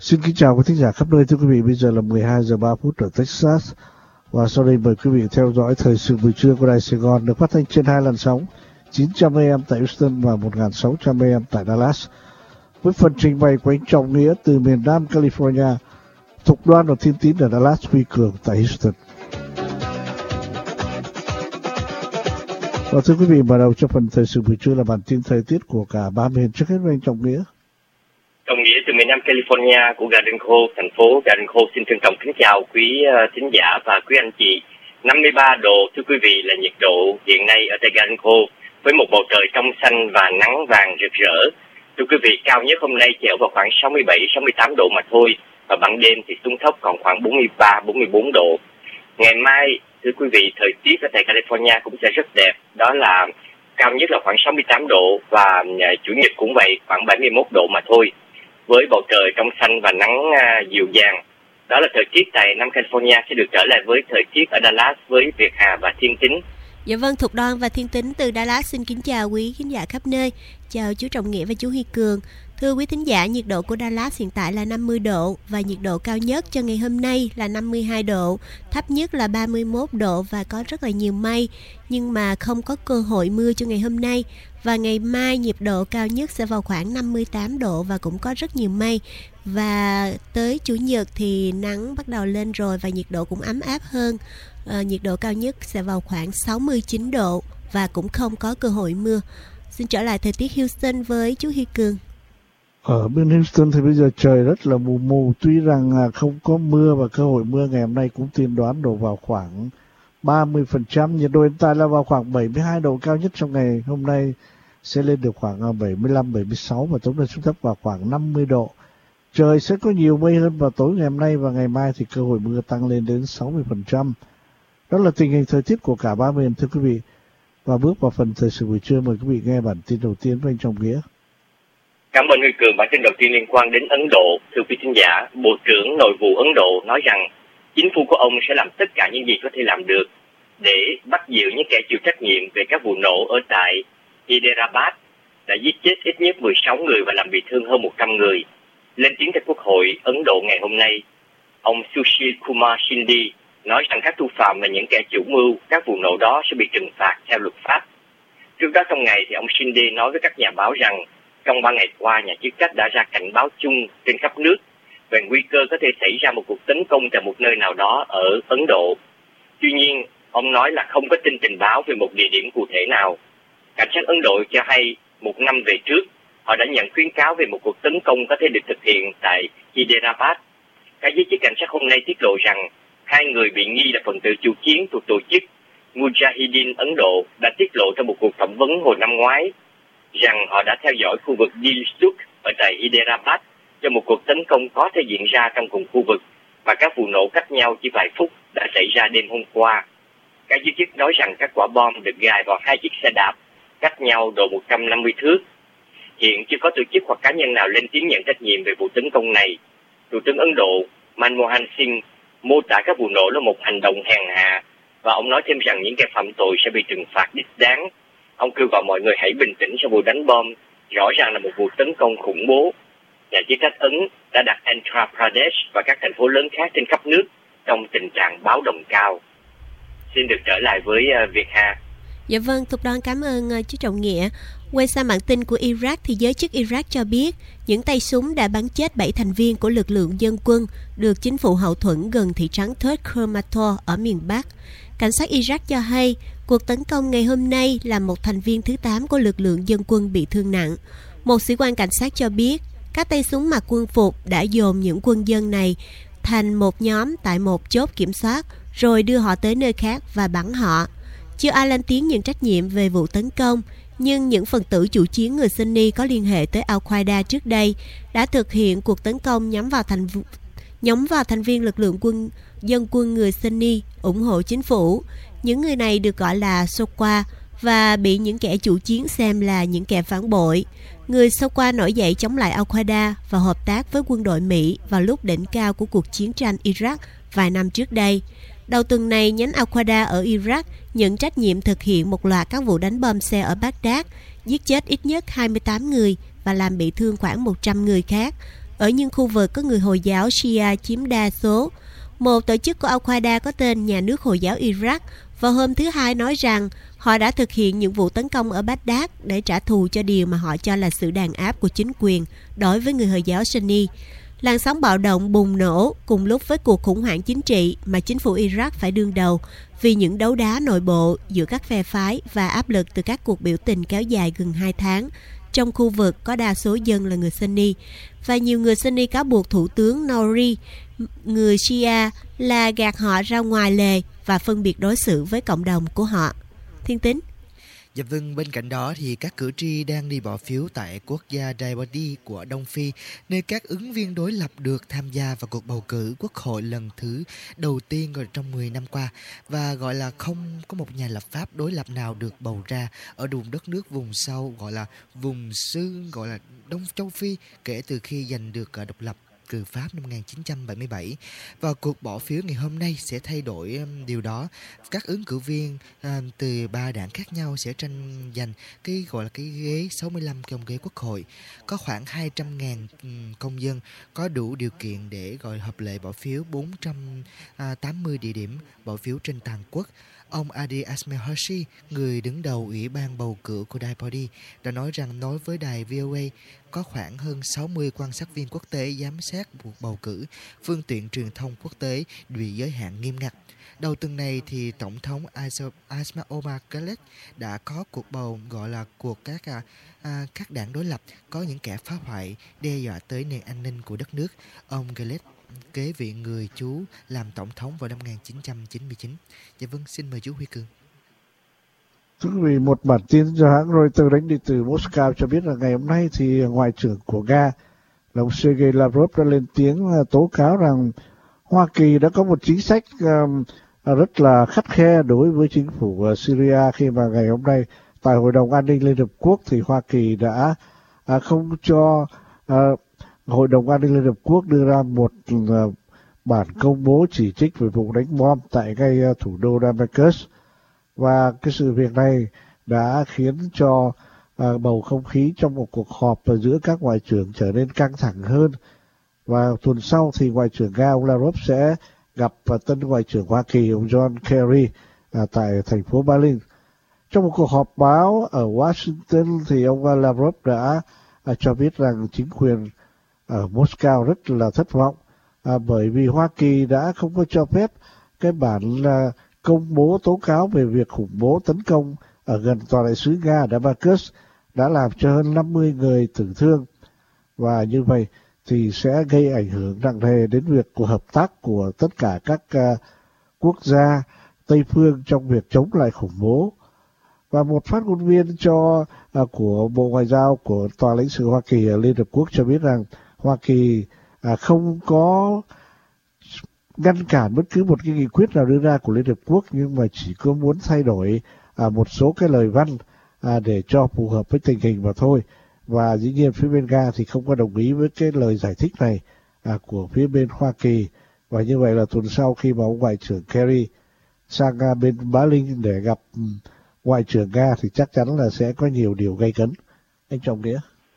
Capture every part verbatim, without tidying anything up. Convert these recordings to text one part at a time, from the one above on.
Xin kính chào quý thính giả khắp nơi. Thưa quý vị, bây giờ là mười hai giờ ba phút ở Texas. Và sau đây mời quý vị theo dõi thời sự buổi trưa của Đài Sài Gòn được phát thanh trên hai làn sóng chín trăm a em tại Houston và một nghìn sáu trăm a em tại Dallas. Với phần trình bày của anh Trọng Nghĩa từ miền Nam California, Thục Đoan và Thiên Tín ở Dallas, Huy Cường tại Houston. Và thưa quý vị, mở đầu cho phần thời sự buổi trưa là bản tin thời tiết của cả ba miền. Trước hết với anh Trọng Nghĩa. Trọng Nghĩa từ miền Nam California của Garden Grove, thành phố Garden Grove xin trân trọng kính chào quý uh, thính giả và quý anh chị. năm mươi ba độ, thưa quý vị, là nhiệt độ hiện nay ở tại Garden Grove với một bầu trời trong xanh và nắng vàng rực rỡ. Thưa quý vị, cao nhất hôm nay chỉ ở vào khoảng sáu mươi bảy sáu mươi tám độ mà thôi, và ban đêm thì xuống thấp còn khoảng bốn mươi ba bốn mươi bốn độ. Ngày mai, thưa quý vị, thời tiết ở tại California cũng sẽ rất đẹp, đó là cao nhất là khoảng sáu mươi tám độ và uh, chủ nhật cũng vậy, khoảng bảy mươi mốt độ mà thôi, với bầu trời trong xanh và nắng uh, dịu dàng. Đó là thời tiết tại Nam California. Sẽ được trở lại với thời tiết ở Dallas với Việt Hà và Thiên Tính. Dạ vâng, Thục Đoan và Thiên Tính từ Dallas xin kính chào quý khán giả khắp nơi. Chào chú Trọng Nghĩa và chú Huy Cường. Thưa quý thính giả, nhiệt độ của Dallas hiện tại là năm mươi độ và nhiệt độ cao nhất cho ngày hôm nay là năm mươi hai độ, thấp nhất là ba mươi mốt độ và có rất là nhiều mây, nhưng mà không có cơ hội mưa cho ngày hôm nay. Và ngày mai nhiệt độ cao nhất sẽ vào khoảng năm mươi tám độ và cũng có rất nhiều mây. Và tới chủ nhật thì nắng bắt đầu lên rồi và nhiệt độ cũng ấm áp hơn. À, nhiệt độ cao nhất sẽ vào khoảng sáu mươi chín độ và cũng không có cơ hội mưa. Xin trở lại thời tiết Houston với chú Huy Cường. Ở bên Houston thì bây giờ trời rất là mù mù, tuy rằng không có mưa và cơ hội mưa ngày hôm nay cũng tiên đoán đổ vào khoảng ba mươi phần trăm. Nhiệt độ hiện tại là vào khoảng bảy mươi hai độ, cao nhất trong ngày hôm nay sẽ lên được khoảng bảy mươi lăm bảy mươi sáu và tối nay xuống thấp vào khoảng năm mươi độ. Trời sẽ có nhiều mây hơn vào tối ngày hôm nay và ngày mai thì cơ hội mưa tăng lên đến sáu mươi phần trăm. Đó là tình hình thời tiết của cả ba miền, thưa quý vị. Và bước vào phần thời sự buổi trưa, mời quý vị nghe bản tin đầu tiên với anh Trọng Nghĩa. Cảm ơn Huy Cường. Bản tin đầu tiên liên quan đến Ấn Độ. Thưa quý thính giả, Bộ trưởng Nội vụ Ấn Độ nói rằng chính phủ của ông sẽ làm tất cả những gì có thể làm được để bắt giữ những kẻ chịu trách nhiệm về các vụ nổ ở tại Hyderabad đã giết chết ít nhất mười sáu người và làm bị thương hơn một trăm người. Lên tiếng tại Quốc hội Ấn Độ ngày hôm nay, ông Sushil Kumar Shinde nói rằng các thủ phạm và những kẻ chủ mưu các vụ nổ đó sẽ bị trừng phạt theo luật pháp. Trước đó trong ngày thì ông Shinde nói với các nhà báo rằng trong ba ngày qua, nhà chức trách đã ra cảnh báo chung trên khắp nước về nguy cơ có thể xảy ra một cuộc tấn công tại một nơi nào đó ở Ấn Độ. Tuy nhiên, ông nói là không có tin tình báo về một địa điểm cụ thể nào. Cảnh sát Ấn Độ cho hay một năm về trước, họ đã nhận khuyến cáo về một cuộc tấn công có thể được thực hiện tại Hyderabad. Các giới chức cảnh sát hôm nay tiết lộ rằng hai người bị nghi là phần tử chủ chiến thuộc tổ chức Mujahideen Ấn Độ đã tiết lộ trong một cuộc phỏng vấn hồi năm ngoái rằng họ đã theo dõi khu vực Dilsuk ở tại Hyderabad cho một cuộc tấn công có thể diễn ra trong cùng khu vực, và các vụ nổ cách nhau chỉ vài phút đã xảy ra đêm hôm qua. Các giới chức nói rằng các quả bom được gài vào hai chiếc xe đạp cách nhau độ một trăm năm mươi thước. Hiện chưa có tổ chức hoặc cá nhân nào lên tiếng nhận trách nhiệm về vụ tấn công này. Thủ tướng Ấn Độ Manmohan Singh mô tả các vụ nổ là một hành động hèn hạ, và ông nói thêm rằng những kẻ phạm tội sẽ bị trừng phạt đích đáng. Ông kêu gọi mọi người hãy bình tĩnh sau vụ đánh bom, rõ ràng là một vụ tấn công khủng bố. Nhà chức trách Ấn đã đặt Andhra Pradesh và các thành phố lớn khác trên khắp nước trong tình trạng báo động cao. Xin được trở lại với uh, Việt Hà. Dạ vâng, Thục Đoan cảm ơn uh, chú Trọng Nghĩa. Quay sang bản tin của Iraq thì giới chức Iraq cho biết những tay súng đã bắn chết bảy thành viên của lực lượng dân quân được chính phủ hậu thuẫn gần thị trấn Third Kermator ở miền Bắc. Cảnh sát Iraq cho hay cuộc tấn công ngày hôm nay làm một thành viên thứ tám của lực lượng dân quân bị thương nặng. Một sĩ quan cảnh sát cho biết các tay súng mặc quân phục đã dồn những quân dân này thành một nhóm tại một chốt kiểm soát rồi đưa họ tới nơi khác và bắn họ. Chưa ai lên tiếng nhận trách nhiệm về vụ tấn công, nhưng những phần tử chủ chiến người Sunni có liên hệ tới Al-Qaeda trước đây đã thực hiện cuộc tấn công nhắm vào thành nhắm vào thành viên lực lượng quân dân quân người Sunni ủng hộ chính phủ. Những người này được gọi là Soqua và bị những kẻ chủ chiến xem là những kẻ phản bội. Người Soqua nổi dậy chống lại Al-Qaeda và hợp tác với quân đội Mỹ vào lúc đỉnh cao của cuộc chiến tranh Iraq vài năm trước đây. Đầu tuần này, nhánh Al-Qaeda ở Iraq nhận trách nhiệm thực hiện một loạt các vụ đánh bom xe ở Baghdad, giết chết ít nhất hai mươi tám người và làm bị thương khoảng một trăm người khác. ở những khu vực có người Hồi giáo Shia chiếm đa số. Một tổ chức của Al-Qaeda có tên Nhà nước Hồi giáo Iraq vào hôm thứ Hai nói rằng họ đã thực hiện những vụ tấn công ở Baghdad để trả thù cho điều mà họ cho là sự đàn áp của chính quyền đối với người Hồi giáo Sunni. Làn sóng bạo động bùng nổ cùng lúc với cuộc khủng hoảng chính trị mà chính phủ Iraq phải đương đầu vì những đấu đá nội bộ giữa các phe phái và áp lực từ các cuộc biểu tình kéo dài gần hai tháng trong khu vực có đa số dân là người Sunni. Và nhiều người Sunni cáo buộc Thủ tướng Nouri, người Shia, là gạt họ ra ngoài lề và phân biệt đối xử với cộng đồng của họ. Thiên Tính. Dạ vâng, bên cạnh đó thì các cử tri đang đi bỏ phiếu tại quốc gia Djibouti của Đông Phi, nơi các ứng viên đối lập được tham gia vào cuộc bầu cử quốc hội lần thứ đầu tiên rồi trong mười năm qua, và gọi là không có một nhà lập pháp đối lập nào được bầu ra ở vùng đất nước vùng sâu gọi là vùng xương gọi là Đông Châu Phi kể từ khi giành được độc lập từ Pháp năm một nghìn chín trăm bảy mươi bảy. Và cuộc bỏ phiếu ngày hôm nay sẽ thay đổi điều đó. Các ứng cử viên à, từ ba đảng khác nhau sẽ tranh giành cái gọi là cái ghế sáu mươi lăm công ghế quốc hội. Có khoảng hai trăm nghìn công dân có đủ điều kiện để gọi hợp lệ bỏ phiếu bốn trăm tám mươi địa điểm bỏ phiếu trên toàn quốc. Ông Adi Asmer Hershey, người đứng đầu Ủy ban bầu cử của Djibouti, đã nói rằng nói với đài vê o a có khoảng hơn sáu mươi quan sát viên quốc tế giám sát cuộc bầu cử, phương tiện truyền thông quốc tế bị giới hạn nghiêm ngặt. Đầu tuần này thì Tổng thống Ismail Omar Guelleh đã có cuộc bầu gọi là cuộc các à, các đảng đối lập có những kẻ phá hoại đe dọa tới nền an ninh của đất nước. Ông Guelleh kế vị người chú làm tổng thống vào năm một nghìn chín trăm chín mươi chín. Dạ vâng, xin mời chú Huy Cường. Thưa quý vị, một bản tin do hãng Reuters đánh đi từ Moscow cho biết là ngày hôm nay thì Ngoại trưởng của Nga là ông Sergei Lavrov đã lên tiếng tố cáo rằng Hoa Kỳ đã có một chính sách um, rất là khắt khe đối với chính phủ uh, Syria, khi mà ngày hôm nay tại Hội đồng An ninh Liên Hợp Quốc thì Hoa Kỳ đã uh, không cho uh, Hội đồng An ninh Liên Hợp Quốc đưa ra một uh, bản công bố chỉ trích về vụ đánh bom tại ngay uh, thủ đô Damascus. Và cái sự việc này đã khiến cho uh, bầu không khí trong một cuộc họp giữa các ngoại trưởng trở nên căng thẳng hơn. Và tuần sau thì Ngoại trưởng Nga ông Lavrov sẽ gặp uh, tân Ngoại trưởng Hoa Kỳ ông John Kerry uh, tại thành phố Berlin. Trong một cuộc họp báo ở Washington thì ông Lavrov đã uh, cho biết rằng chính quyền ở Moscow rất là thất vọng uh, bởi vì Hoa Kỳ đã không có cho phép cái bản uh, công bố tố cáo về việc khủng bố tấn công ở gần tòa đại sứ Nga Damascus đã làm cho hơn năm mươi người tử thương, và như vậy thì sẽ gây ảnh hưởng nặng nề đến việc của hợp tác của tất cả các uh, quốc gia Tây phương trong việc chống lại khủng bố. Và một phát ngôn viên cho uh, của Bộ Ngoại giao của Tòa lãnh sự Hoa Kỳ ở Liên Hợp Quốc cho biết rằng Hoa Kỳ uh, không có ngăn cản bất cứ một cái nghị quyết nào đưa ra của Liên Hợp Quốc, nhưng mà chỉ có muốn thay đổi à, một số cái lời văn à, để cho phù hợp với tình hình mà thôi. Và dĩ nhiên phía bên Nga thì không có đồng ý với cái lời giải thích này à, của phía bên Hoa Kỳ. Và như vậy là tuần sau khi mà ông Ngoại trưởng Kerry sang à, bên Berlin để gặp um, Ngoại trưởng Nga thì chắc chắn là sẽ có nhiều điều gây cấn. Anh Trọng Nghĩa.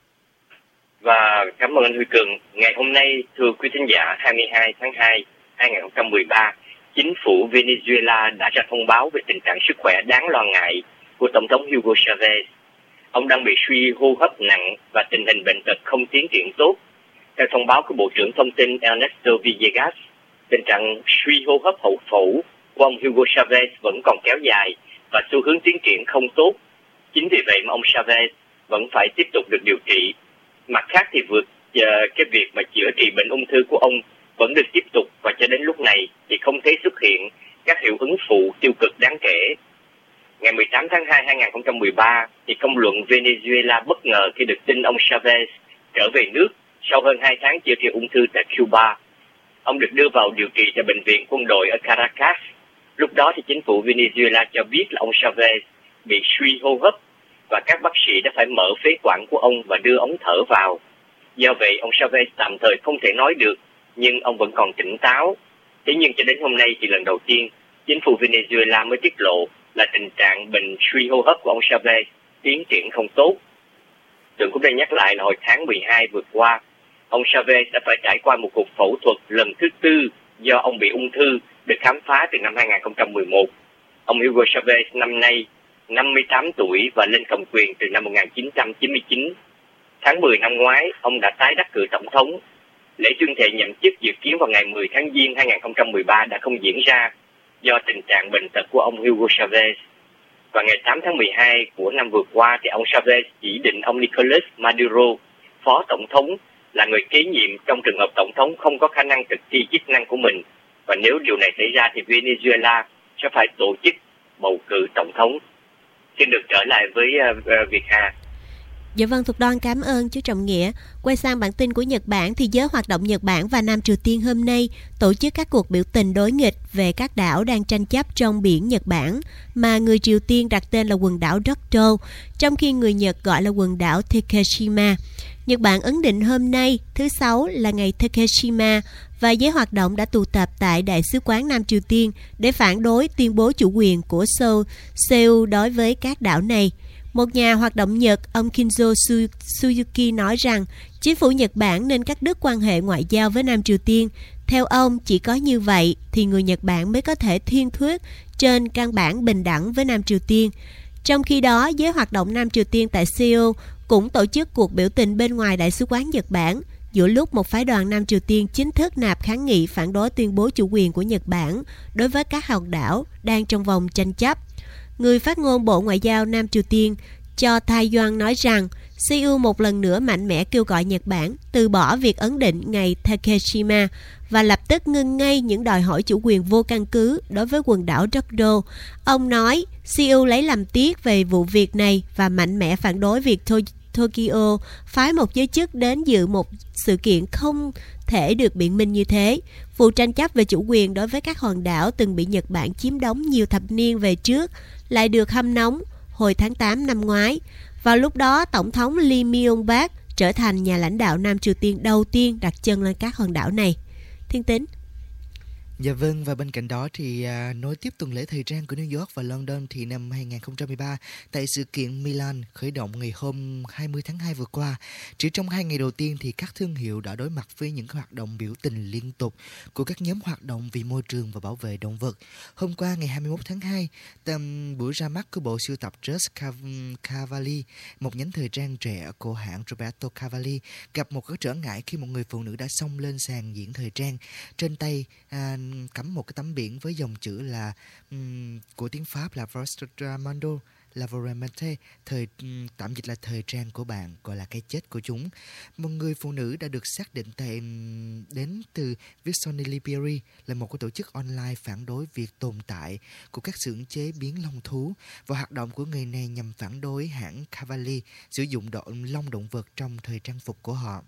Và cảm ơn anh Huy Cường. Ngày hôm nay, thưa quý thính giả, hai mươi hai tháng hai hai nghìn không trăm mười ba, chính phủ Venezuela đã ra thông báo về tình trạng sức khỏe đáng lo ngại của Tổng thống Hugo Chavez. Ông đang bị suy hô hấp nặng và tình hình bệnh tật không tiến triển tốt. Theo thông báo của Bộ trưởng Thông tin Ernesto Villegas, tình trạng suy hô hấp hậu phẫu của ông Hugo Chavez vẫn còn kéo dài và xu hướng tiến triển không tốt. Chính vì vậy mà ông Chavez vẫn phải tiếp tục được điều trị. Mặt khác thì vượt uh, cái việc mà chữa trị bệnh ung thư của ông vẫn được tiếp tục, và cho đến lúc này thì không thấy xuất hiện các hiệu ứng phụ tiêu cực đáng kể. Ngày mười tám tháng hai năm hai nghìn không trăm mười ba thì công luận Venezuela bất ngờ khi được tin ông Chavez trở về nước sau hơn hai tháng chữa trị ung thư tại Cuba. Ông được đưa vào điều trị tại bệnh viện quân đội ở Caracas. Lúc đó thì chính phủ Venezuela cho biết là ông Chavez bị suy hô hấp và các bác sĩ đã phải mở phế quản của ông và đưa ống thở vào. Do vậy ông Chavez tạm thời không thể nói được, nhưng ông vẫn còn tỉnh táo. Thế nhưng cho đến hôm nay thì lần đầu tiên chính phủ Venezuela mới tiết lộ là tình trạng bệnh suy hô hấp của ông Chavez tiến triển không tốt. Tưởng cũng đã nhắc lại là hồi tháng mười hai vừa qua, ông Chavez đã phải trải qua một cuộc phẫu thuật lần thứ tư do ông bị ung thư được khám phá từ năm hai nghìn không trăm mười một. Ông Hugo Chavez năm nay năm mươi tám tuổi và lên cầm quyền từ năm một nghìn chín trăm chín mươi chín. Tháng mười năm ngoái, ông đã tái đắc cử tổng thống. Lễ tuyên thệ nhậm chức dự kiến vào ngày mười tháng Giêng hai nghìn không trăm mười ba đã không diễn ra do tình trạng bệnh tật của ông Hugo Chavez. Và ngày tám tháng mười hai của năm vừa qua thì ông Chavez chỉ định ông Nicolas Maduro, phó tổng thống, là người kế nhiệm trong trường hợp tổng thống không có khả năng thực thi chức năng của mình. Và nếu điều này xảy ra thì Venezuela sẽ phải tổ chức bầu cử tổng thống. Xin được trở lại với uh, uh, Việt Hà. Dạ vâng, Thục Đoan cảm ơn chú Trọng Nghĩa. Quay sang bản tin của Nhật Bản thì giới hoạt động Nhật Bản và Nam Triều Tiên hôm nay tổ chức các cuộc biểu tình đối nghịch về các đảo đang tranh chấp trong biển Nhật Bản mà người Triều Tiên đặt tên là quần đảo Dokdo, trong khi người Nhật gọi là quần đảo Takeshima. Nhật Bản ấn định hôm nay, thứ Sáu, là ngày Takeshima và giới hoạt động đã tụ tập tại Đại sứ quán Nam Triều Tiên để phản đối tuyên bố chủ quyền của Seoul, Seoul đối với các đảo này. Một nhà hoạt động Nhật, ông Kinzo Suzuki nói rằng chính phủ Nhật Bản nên cắt đứt quan hệ ngoại giao với Nam Triều Tiên. Theo ông, chỉ có như vậy thì người Nhật Bản mới có thể thiên thuyết trên căn bản bình đẳng với Nam Triều Tiên. Trong khi đó, giới hoạt động Nam Triều Tiên tại Seoul cũng tổ chức cuộc biểu tình bên ngoài Đại sứ quán Nhật Bản, giữa lúc một phái đoàn Nam Triều Tiên chính thức nạp kháng nghị phản đối tuyên bố chủ quyền của Nhật Bản đối với các hòn đảo đang trong vòng tranh chấp. Người phát ngôn Bộ Ngoại giao Nam Triều Tiên Cho Tae-yong nói rằng Seoul một lần nữa mạnh mẽ kêu gọi Nhật Bản từ bỏ việc ấn định ngày Takeshima và lập tức ngưng ngay những đòi hỏi chủ quyền vô căn cứ đối với quần đảo Dokdo. Ông nói Seoul lấy làm tiếc về vụ việc này và mạnh mẽ phản đối việc Tokyo phái một giới chức đến dự một sự kiện không thể được biện minh như thế. Vụ tranh chấp về chủ quyền đối với các hòn đảo từng bị Nhật Bản chiếm đóng nhiều thập niên về trước lại được hâm nóng hồi tháng tám năm ngoái. Vào lúc đó, Tổng thống Lee Myung-bak trở thành nhà lãnh đạo Nam Triều Tiên đầu tiên đặt chân lên các hòn đảo này. Thiên Tính. Dạ vâng, và bên cạnh đó thì à, nối tiếp tuần lễ thời trang của New York và London thì năm hai nghìn không trăm mười ba tại sự kiện Milan khởi động ngày hôm hai mươi tháng hai vừa qua. Chỉ trong hai ngày đầu tiên thì các thương hiệu đã đối mặt với những hoạt động biểu tình liên tục của các nhóm hoạt động vì môi trường và bảo vệ động vật. Hôm qua ngày hai mươi mốt tháng hai, tầm buổi ra mắt của bộ sưu tập Just Cavalli, một nhánh thời trang trẻ của hãng Roberto Cavalli, gặp một cái trở ngại khi một người phụ nữ đã xông lên sàn diễn thời trang. Trên tay à, cắm một cái tấm biển với dòng chữ là um, của tiếng Pháp là Vostramando Lavoramente, thời um, tạm dịch là thời trang của bạn, gọi là cái chết của chúng. Một người phụ nữ đã được xác định tại um, đến từ Visione Liberi, là một cái tổ chức online phản đối việc tồn tại của các xưởng chế biến lông thú, và hoạt động của người này nhằm phản đối hãng Cavalli sử dụng động lông động vật trong thời trang phục của họ.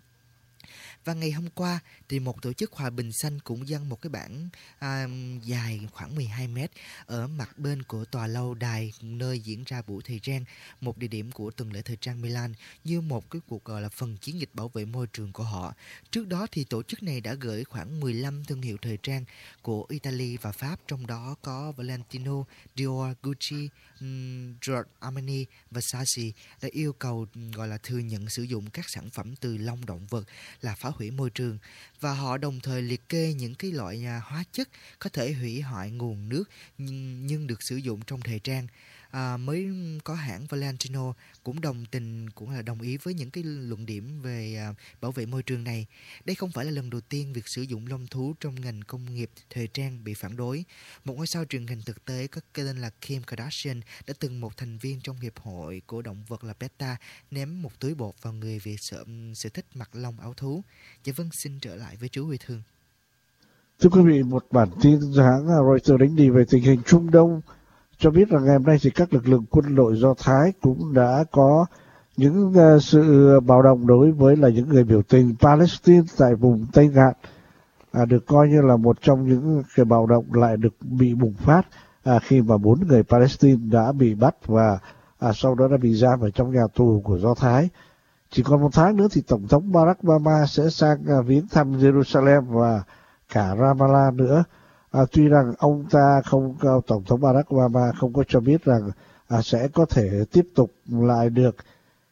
Và ngày hôm qua thì một tổ chức Hòa Bình Xanh cũng dăng một cái bảng à, dài khoảng mười hai mét ở mặt bên của tòa lâu đài nơi diễn ra buổi thời trang, một địa điểm của tuần lễ thời trang Milan, như một cái cuộc gọi là phần chiến dịch bảo vệ môi trường của họ. Trước đó thì tổ chức này đã gửi khoảng mười lăm thương hiệu thời trang của Italy và Pháp, trong đó có Valentino, Dior, Gucci, um, Giorgio Armani và Versace, đã yêu cầu gọi là thừa nhận sử dụng các sản phẩm từ lông động vật là phá hủy môi trường, và họ đồng thời liệt kê những cái loại hóa chất có thể hủy hoại nguồn nước nhưng, nhưng được sử dụng trong thời trang. À, mới có hãng Valentino cũng đồng tình cũng là đồng ý với những cái luận điểm về à, bảo vệ môi trường này. Đây không phải là lần đầu tiên việc sử dụng lông thú trong ngành công nghiệp thời trang bị phản đối. Một ngôi sao truyền hình thực tế có tên là Kim Kardashian đã từng một thành viên trong hiệp hội của động vật là PETA ném một túi bột vào người vì sợ sở thích mặc lông áo thú. Dạ vâng, xin trở lại với chú Huy Thương. Thưa quý vị, một bản tin hãng Reuters đánh đi về tình hình Trung Đông cho biết rằng ngày hôm nay thì các lực lượng quân đội Do Thái cũng đã có những uh, sự bạo động đối với là những người biểu tình Palestine tại vùng Tây Ngạn, à, được coi như là một trong những cái bạo động lại được bị bùng phát à, khi mà bốn người Palestine đã bị bắt và à, sau đó đã bị giam ở trong nhà tù của Do Thái. Chỉ còn một tháng nữa thì Tổng thống Barack Obama sẽ sang à, viếng thăm Jerusalem và cả Ramallah nữa. À, tuy rằng ông ta không, Tổng thống Barack Obama không có cho biết rằng à, sẽ có thể tiếp tục lại được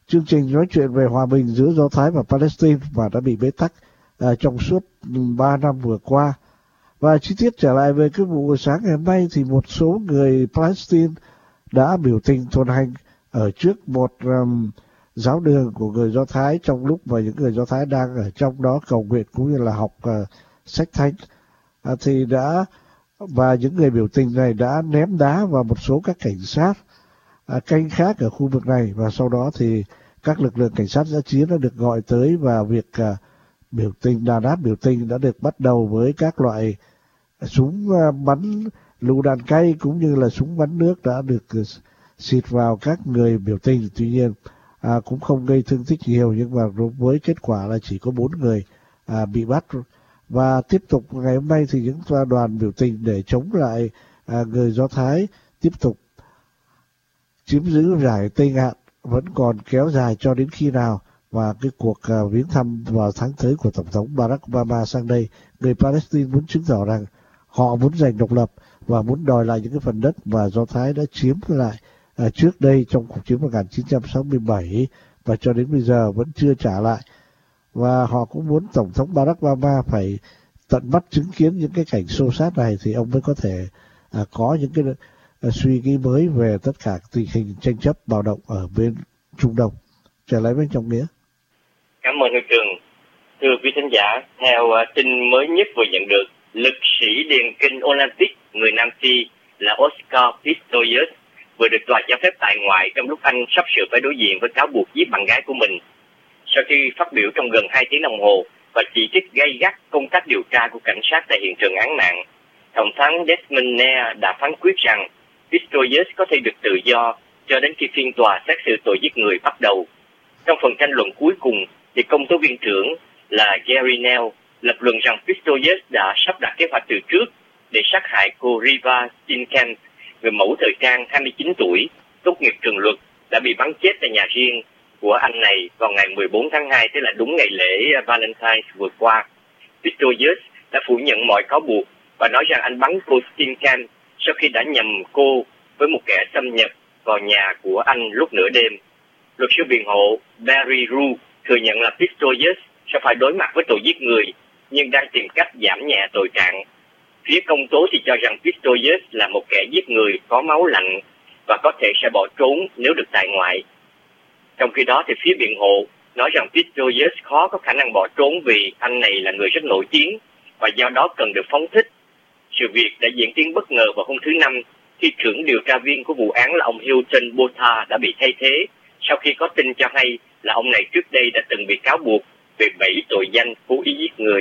chương trình nói chuyện về hòa bình giữa Do Thái và Palestine và đã bị bế tắc à, trong suốt ba năm vừa qua. Và chi tiết trở lại về cái vụ sáng ngày hôm nay thì một số người Palestine đã biểu tình tuần hành ở trước một um, giáo đường của người Do Thái trong lúc mà những người Do Thái đang ở trong đó cầu nguyện cũng như là học uh, sách thánh. À, thì đã và những người biểu tình này đã ném đá vào một số các cảnh sát à, canh khác ở khu vực này, và sau đó thì các lực lượng cảnh sát giã chiến đã được gọi tới và việc uh, biểu tình đàn áp biểu tình đã được bắt đầu với các loại súng uh, bắn lựu đạn cay cũng như là súng bắn nước đã được uh, xịt vào các người biểu tình. Tuy nhiên à, cũng không gây thương tích nhiều, nhưng mà với kết quả là chỉ có bốn người à, bị bắt. Và tiếp tục ngày hôm nay thì những đoàn biểu tình để chống lại à, người Do Thái tiếp tục chiếm giữ giải Tây Ngạn vẫn còn kéo dài cho đến khi nào. Và cái cuộc à, viếng thăm vào tháng tới của Tổng thống Barack Obama sang đây, người Palestine muốn chứng tỏ rằng họ muốn giành độc lập và muốn đòi lại những cái phần đất mà Do Thái đã chiếm lại à, trước đây trong cuộc chiến một nghìn chín trăm sáu mươi bảy và cho đến bây giờ vẫn chưa trả lại. Và họ cũng muốn Tổng thống Barack Obama phải tận mắt chứng kiến những cái cảnh xô xát này thì ông mới có thể à, có những cái à, suy nghĩ mới về tất cả tình hình tranh chấp bạo động ở bên Trung Đông. Trở lại với Trọng Nghĩa. Cảm ơn Huy Trường. Thưa quý thính giả, theo uh, tin mới nhất vừa nhận được, lực sĩ điền kinh Olympic người Nam Phi là Oscar Pistorius vừa được tòa cho phép tại ngoại trong lúc anh sắp sửa phải đối diện với cáo buộc giết bạn gái của mình. Sau khi phát biểu trong gần hai tiếng đồng hồ và chỉ trích gay gắt công tác điều tra của cảnh sát tại hiện trường án mạng, thẩm phán Desmond Nair đã phán quyết rằng Pistorius có thể được tự do cho đến khi phiên tòa xét xử tội giết người bắt đầu. Trong phần tranh luận cuối cùng, thì công tố viên trưởng là Gary Nell lập luận rằng Pistorius đã sắp đặt kế hoạch từ trước để sát hại cô Riva Steenkamp, người mẫu thời trang hai mươi chín tuổi, tốt nghiệp trường luật, đã bị bắn chết tại nhà riêng của anh này vào ngày mười bốn tháng hai, tức là đúng ngày lễ Valentine vừa qua. Pistorius đã phủ nhận mọi cáo buộc và nói rằng anh bắn cô Steenkamp sau khi đã nhầm cô với một kẻ xâm nhập vào nhà của anh lúc nửa đêm. Luật sư biện hộ Barry Rue thừa nhận là Pistorius sẽ phải đối mặt với tội giết người, nhưng đang tìm cách giảm nhẹ tội trạng. Phía công tố thì cho rằng Pistorius là một kẻ giết người có máu lạnh và có thể sẽ bỏ trốn nếu được tại ngoại. Trong khi đó thì phía biện hộ nói rằng Pistorius khó có khả năng bỏ trốn vì anh này là người rất nổi tiếng và do đó cần được phóng thích. Sự việc đã diễn tiến bất ngờ vào hôm thứ Năm khi trưởng điều tra viên của vụ án là ông Hilton Botha đã bị thay thế sau khi có tin cho hay là ông này trước đây đã từng bị cáo buộc về bảy tội danh cố ý giết người.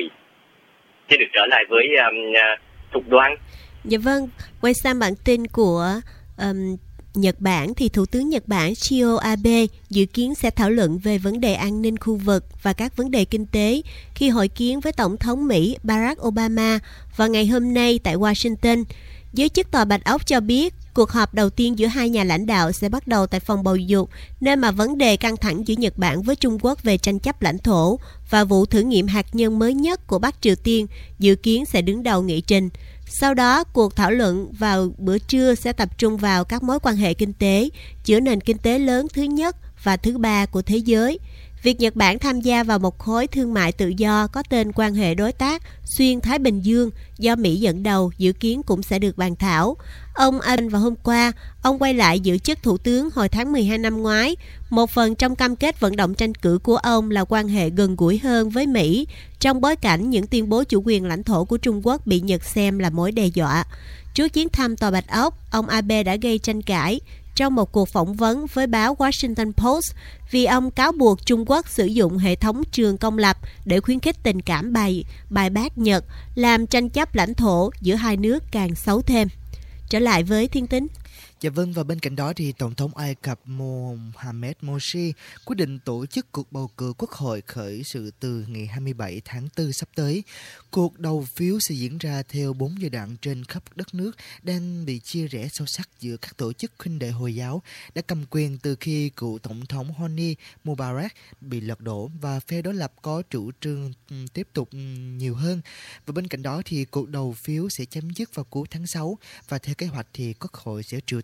Xin được trở lại với um, uh, Thục Đoan. Dạ vâng, quay sang bản tin của um, Nhật Bản thì Thủ tướng Nhật Bản Shinzo Abe dự kiến sẽ thảo luận về vấn đề an ninh khu vực và các vấn đề kinh tế khi hội kiến với Tổng thống Mỹ Barack Obama vào ngày hôm nay tại Washington. Giới chức Tòa Bạch Ốc cho biết cuộc họp đầu tiên giữa hai nhà lãnh đạo sẽ bắt đầu tại phòng bầu dục, nơi mà vấn đề căng thẳng giữa Nhật Bản với Trung Quốc về tranh chấp lãnh thổ và vụ thử nghiệm hạt nhân mới nhất của Bắc Triều Tiên dự kiến sẽ đứng đầu nghị trình. Sau đó, cuộc thảo luận vào bữa trưa sẽ tập trung vào các mối quan hệ kinh tế giữa nền kinh tế lớn thứ nhất và thứ ba của thế giới. Việc Nhật Bản tham gia vào một khối thương mại tự do có tên quan hệ đối tác xuyên Thái Bình Dương do Mỹ dẫn đầu dự kiến cũng sẽ được bàn thảo. Ông Abe vào hôm qua, ông quay lại giữ chức thủ tướng hồi tháng mười hai năm ngoái. Một phần trong cam kết vận động tranh cử của ông là quan hệ gần gũi hơn với Mỹ trong bối cảnh những tuyên bố chủ quyền lãnh thổ của Trung Quốc bị Nhật xem là mối đe dọa. Trước chuyến thăm Tòa Bạch Ốc, ông Abe đã gây tranh cãi trong một cuộc phỏng vấn với báo Washington Post vì ông cáo buộc Trung Quốc sử dụng hệ thống trường công lập để khuyến khích tình cảm bài, bài bác Nhật, làm tranh chấp lãnh thổ giữa hai nước càng xấu thêm. Trở lại với Thiên Tính. Dạ vâng, và bên cạnh đó thì Tổng thống Ai Cập Mohamed Morsi quyết định tổ chức cuộc bầu cử quốc hội khởi sự từ ngày hai mươi bảy tháng tư sắp tới. Cuộc đầu phiếu sẽ diễn ra theo bốn giai đoạn trên khắp đất nước đang bị chia rẽ sâu sắc giữa các tổ chức huynh đệ Hồi giáo đã cầm quyền từ khi cựu Tổng thống Hosni Mubarak bị lật đổ và phe đối lập có chủ trương tiếp tục nhiều hơn. Và bên cạnh đó thì cuộc đầu phiếu sẽ chấm dứt vào cuối tháng sáu và theo kế hoạch thì quốc hội sẽ triệu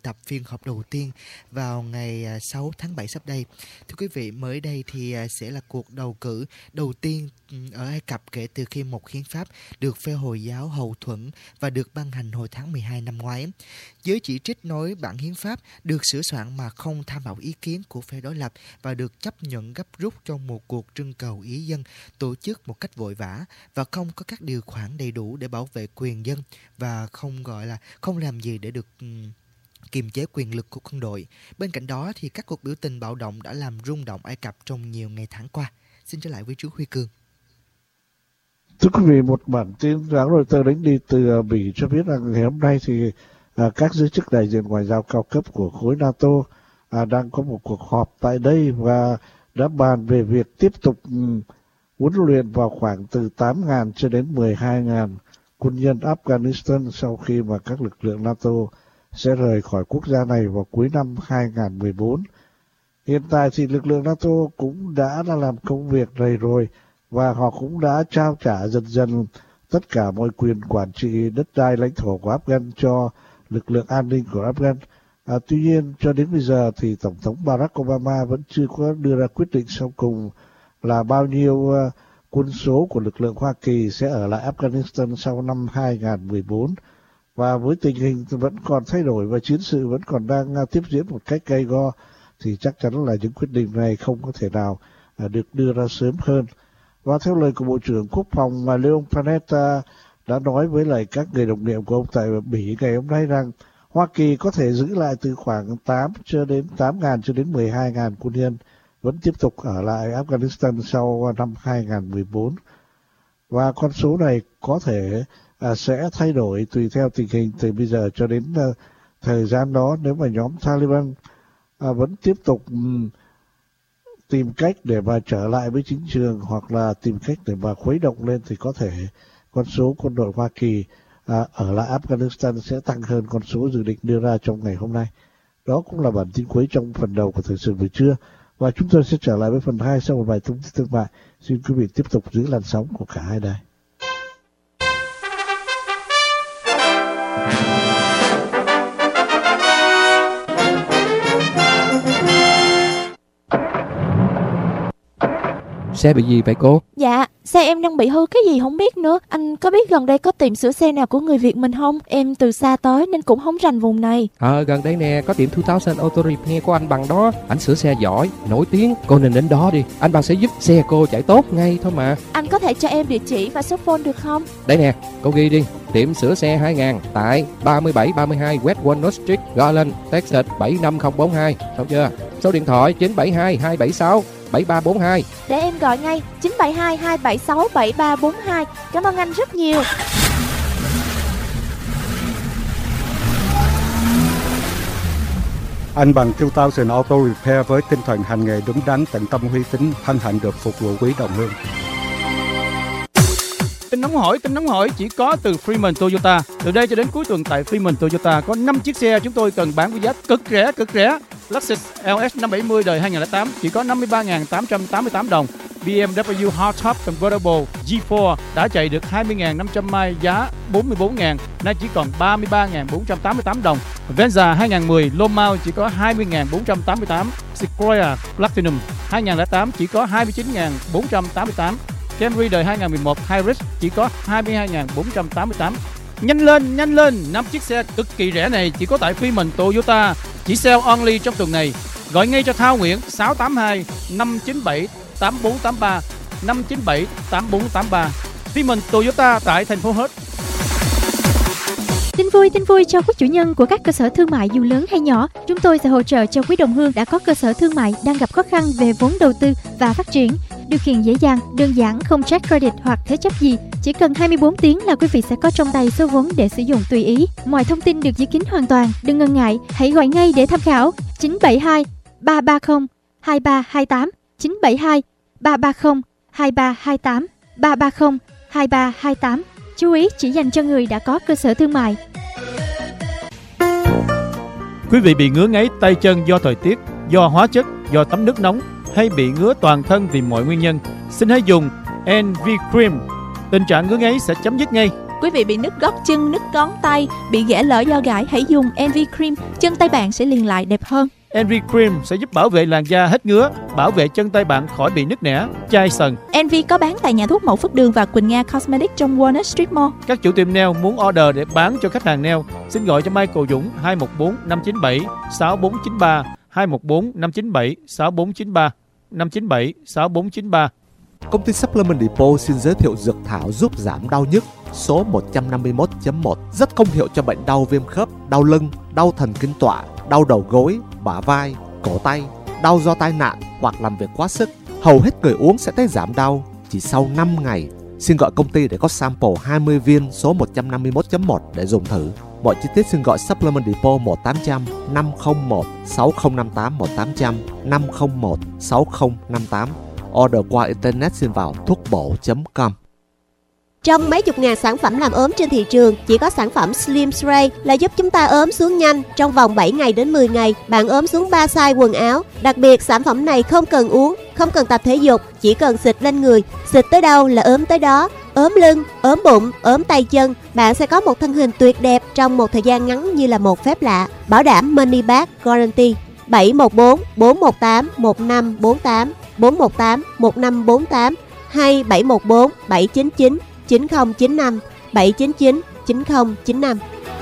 tập phiên họp đầu tiên vào ngày sáu tháng bảy sắp đây. Thưa quý vị, mới đây thì sẽ là cuộc bầu cử đầu tiên ở Ai Cập kể từ khi một hiến pháp được phe Hồi giáo hậu thuẫn và được ban hành hồi tháng mười hai năm ngoái. Giới chỉ trích nói bản hiến pháp được sửa soạn mà không tham khảo ý kiến của phe đối lập và được chấp nhận gấp rút trong một cuộc trưng cầu ý dân tổ chức một cách vội vã và không có các điều khoản đầy đủ để bảo vệ quyền dân và không gọi là không làm gì để được um, kiềm chế quyền lực của quân đội. Bên cạnh đó thì các cuộc biểu tình bạo động đã làm rung động Ai Cập trong nhiều ngày tháng qua. Xin trở lại với chú Huy Cương. Thưa quý vị, một bản tin đáng Reuters đánh đi từ Bỉ cho biết rằng ngày hôm nay thì à, các giới chức đại diện ngoại giao cao cấp của khối NATO à, đang có một cuộc họp tại đây và đã bàn về việc tiếp tục um, huấn luyện vào khoảng từ tám nghìn cho đến mười hai nghìn quân nhân Afghanistan sau khi mà các lực lượng NATO sẽ rời khỏi quốc gia này vào cuối năm hai nghìn không trăm mười bốn. Hiện tại thì lực lượng NATO cũng đã, đã làm công việc này rồi và họ cũng đã trao trả dần dần tất cả mọi quyền quản trị đất đai lãnh thổ của Afghan cho lực lượng an ninh của Afghan. À, tuy nhiên cho đến bây giờ thì Tổng thống Barack Obama vẫn chưa có đưa ra quyết định sau cùng là bao nhiêu uh, quân số của lực lượng Hoa Kỳ sẽ ở lại Afghanistan sau năm hai nghìn không trăm mười bốn. Và với tình hình vẫn còn thay đổi và chiến sự vẫn còn đang uh, tiếp diễn một cách gay go thì chắc chắn là những quyết định này không có thể nào uh, được đưa ra sớm hơn. Và theo lời của Bộ trưởng Quốc phòng mà Leon Panetta đã nói với lại các người đồng nghiệp của ông tại Bỉ ngày hôm nay rằng Hoa Kỳ có thể giữ lại từ khoảng tám cho đến tám nghìn cho đến mười hai nghìn quân nhân vẫn tiếp tục ở lại Afghanistan sau năm hai nghìn không trăm mười bốn. Và con số này có thể à, sẽ thay đổi tùy theo tình hình từ bây giờ cho đến à, thời gian đó. Nếu mà nhóm Taliban à, vẫn tiếp tục um, tìm cách để mà trở lại với chính trường hoặc là tìm cách để mà khuấy động lên thì có thể con số quân đội Hoa Kỳ à, ở lại Afghanistan sẽ tăng hơn con số dự định đưa ra trong ngày hôm nay. Đó cũng là bản tin cuối trong phần đầu của thời sự buổi trưa. Và chúng tôi sẽ trở lại với phần hai sau một vài thông tin thương mại. Xin quý vị tiếp tục giữ làn sóng của cả hai đài. Xe bị gì vậy cô? Dạ, xe em đang bị hư cái gì không biết nữa. Anh có biết gần đây có tiệm sửa xe nào của người Việt mình không? Em từ xa tới nên cũng không rành vùng này. Ờ, à, gần đây nè, có tiệm hai nghìn Auto Repair của anh Bằng đó. Anh sửa xe giỏi, nổi tiếng. Cô nên đến đó đi. Anh Bằng sẽ giúp xe cô chạy tốt ngay thôi mà. Anh có thể cho em địa chỉ và số phone được không? Đây nè, cô ghi đi. Tiệm sửa xe hai nghìn tại ba mươi bảy ba mươi hai West Walnut Street, Garland, Texas bảy năm không bốn hai. Xong chưa? Số điện thoại chín bảy hai hai bảy sáu bảy ba bốn hai. Để em gọi ngay chín bảy hai hai bảy sáu bảy ba bốn hai. Cảm ơn anh rất nhiều. Anh Bằng hai nghìn Auto Repair với tinh thần hành nghề đúng đắn, tận tâm, uy tín, hân hạnh được phục vụ quý đồng hương. Tin nóng hổi, tin nóng hổi chỉ có từ Freeman Toyota. Từ đây cho đến cuối tuần tại Freeman Toyota có năm chiếc xe chúng tôi cần bán với giá cực rẻ, cực rẻ. Lexus L S năm bảy mươi đời hai nghìn không trăm lẻ tám chỉ có năm mươi ba nghìn tám trăm tám mươi tám đồng. B M W Hardtop Convertible G bốn đã chạy được hai mươi nghìn năm trăm mile giá bốn mươi bốn nghìn, nay chỉ còn ba mươi ba nghìn bốn trăm tám mươi tám đồng. Venza hai nghìn mười low mile chỉ có hai mươi nghìn bốn trăm tám mươi tám. Sequoia Platinum hai nghìn không trăm lẻ tám chỉ có hai mươi chín nghìn bốn trăm tám mươi tám. Camry đời hai nghìn không trăm mười một Hybrid chỉ có hai mươi hai nghìn bốn trăm tám mươi tám. Nhanh lên, nhanh lên, năm chiếc xe cực kỳ rẻ này chỉ có tại Freeman Toyota, chỉ sale only trong tuần này. Gọi ngay cho Thao Nguyễn sáu tám hai năm chín bảy tám bốn tám ba năm chín bảy tám bốn tám ba. Freeman Toyota tại thành phố Hớt. Tin vui, tin vui cho quý chủ nhân của các cơ sở thương mại dù lớn hay nhỏ. Chúng tôi sẽ hỗ trợ cho quý đồng hương đã có cơ sở thương mại đang gặp khó khăn về vốn đầu tư và phát triển. Điều khiển dễ dàng, đơn giản, không check credit hoặc thế chấp gì. Chỉ cần hai mươi bốn tiếng là quý vị sẽ có trong tay số vốn để sử dụng tùy ý. Mọi thông tin được giữ kín hoàn toàn. Đừng ngần ngại, hãy gọi ngay để tham khảo. chín bảy hai ba ba không hai ba hai tám chín bảy hai ba ba không hai ba hai tám ba ba không hai ba hai tám. Chú ý chỉ dành cho người đã có cơ sở thương mại. Quý vị bị ngứa ngáy tay chân do thời tiết, do hóa chất, do tắm nước nóng hay bị ngứa toàn thân vì mọi nguyên nhân, xin hãy dùng en vê Cream. Tình trạng ngứa ngáy sẽ chấm dứt ngay. Quý vị bị nứt gót chân, nứt ngón tay, bị ghẻ lở do gãi, hãy dùng Envy Cream, chân tay bạn sẽ liền lại đẹp hơn. Envy Cream sẽ giúp bảo vệ làn da hết ngứa, bảo vệ chân tay bạn khỏi bị nứt nẻ, chai sần. Envy có bán tại nhà thuốc Mậu Phước Đường và Quỳnh Nga Cosmetics trong Walnut Street Mall. Các chủ tiệm nail muốn order để bán cho khách hàng nail, xin gọi cho Michael Dũng hai một bốn năm chín bảy sáu bốn chín ba, hai một bốn năm chín bảy sáu bốn chín ba, năm chín bảy sáu bốn chín ba. Công ty Supplement Depot xin giới thiệu dược thảo giúp giảm đau nhức số một trăm năm mươi mốt chấm một, rất công hiệu cho bệnh đau viêm khớp, đau lưng, đau thần kinh tọa, đau đầu gối, bả vai, cổ tay, đau do tai nạn hoặc làm việc quá sức. Hầu hết người uống sẽ thấy giảm đau chỉ sau năm ngày. Xin gọi công ty để có sample hai mươi viên số một trăm năm mươi mốt chấm một để dùng thử. Mọi chi tiết xin gọi Supplement Depot một tám không không năm không một sáu không năm tám, một tám không không năm không một sáu không năm tám. Order qua internet xin vào thuốc bổ chấm com. Trong mấy chục ngàn sản phẩm làm ốm trên thị trường, chỉ có sản phẩm Slim Spray là giúp chúng ta ốm xuống nhanh. Trong vòng bảy ngày đến mười ngày, bạn ốm xuống ba size quần áo. Đặc biệt, sản phẩm này không cần uống, không cần tập thể dục, chỉ cần xịt lên người. Xịt tới đâu là ốm tới đó. Ốm lưng, ốm bụng, ốm tay chân, bạn sẽ có một thân hình tuyệt đẹp trong một thời gian ngắn như là một phép lạ. Bảo đảm Money Back Guarantee. bảy một bốn bốn một tám một năm bốn tám, bốn một tám một năm bốn tám hay bảy một bốn bảy chín chín chín không chín năm, bảy chín chín chín không chín năm.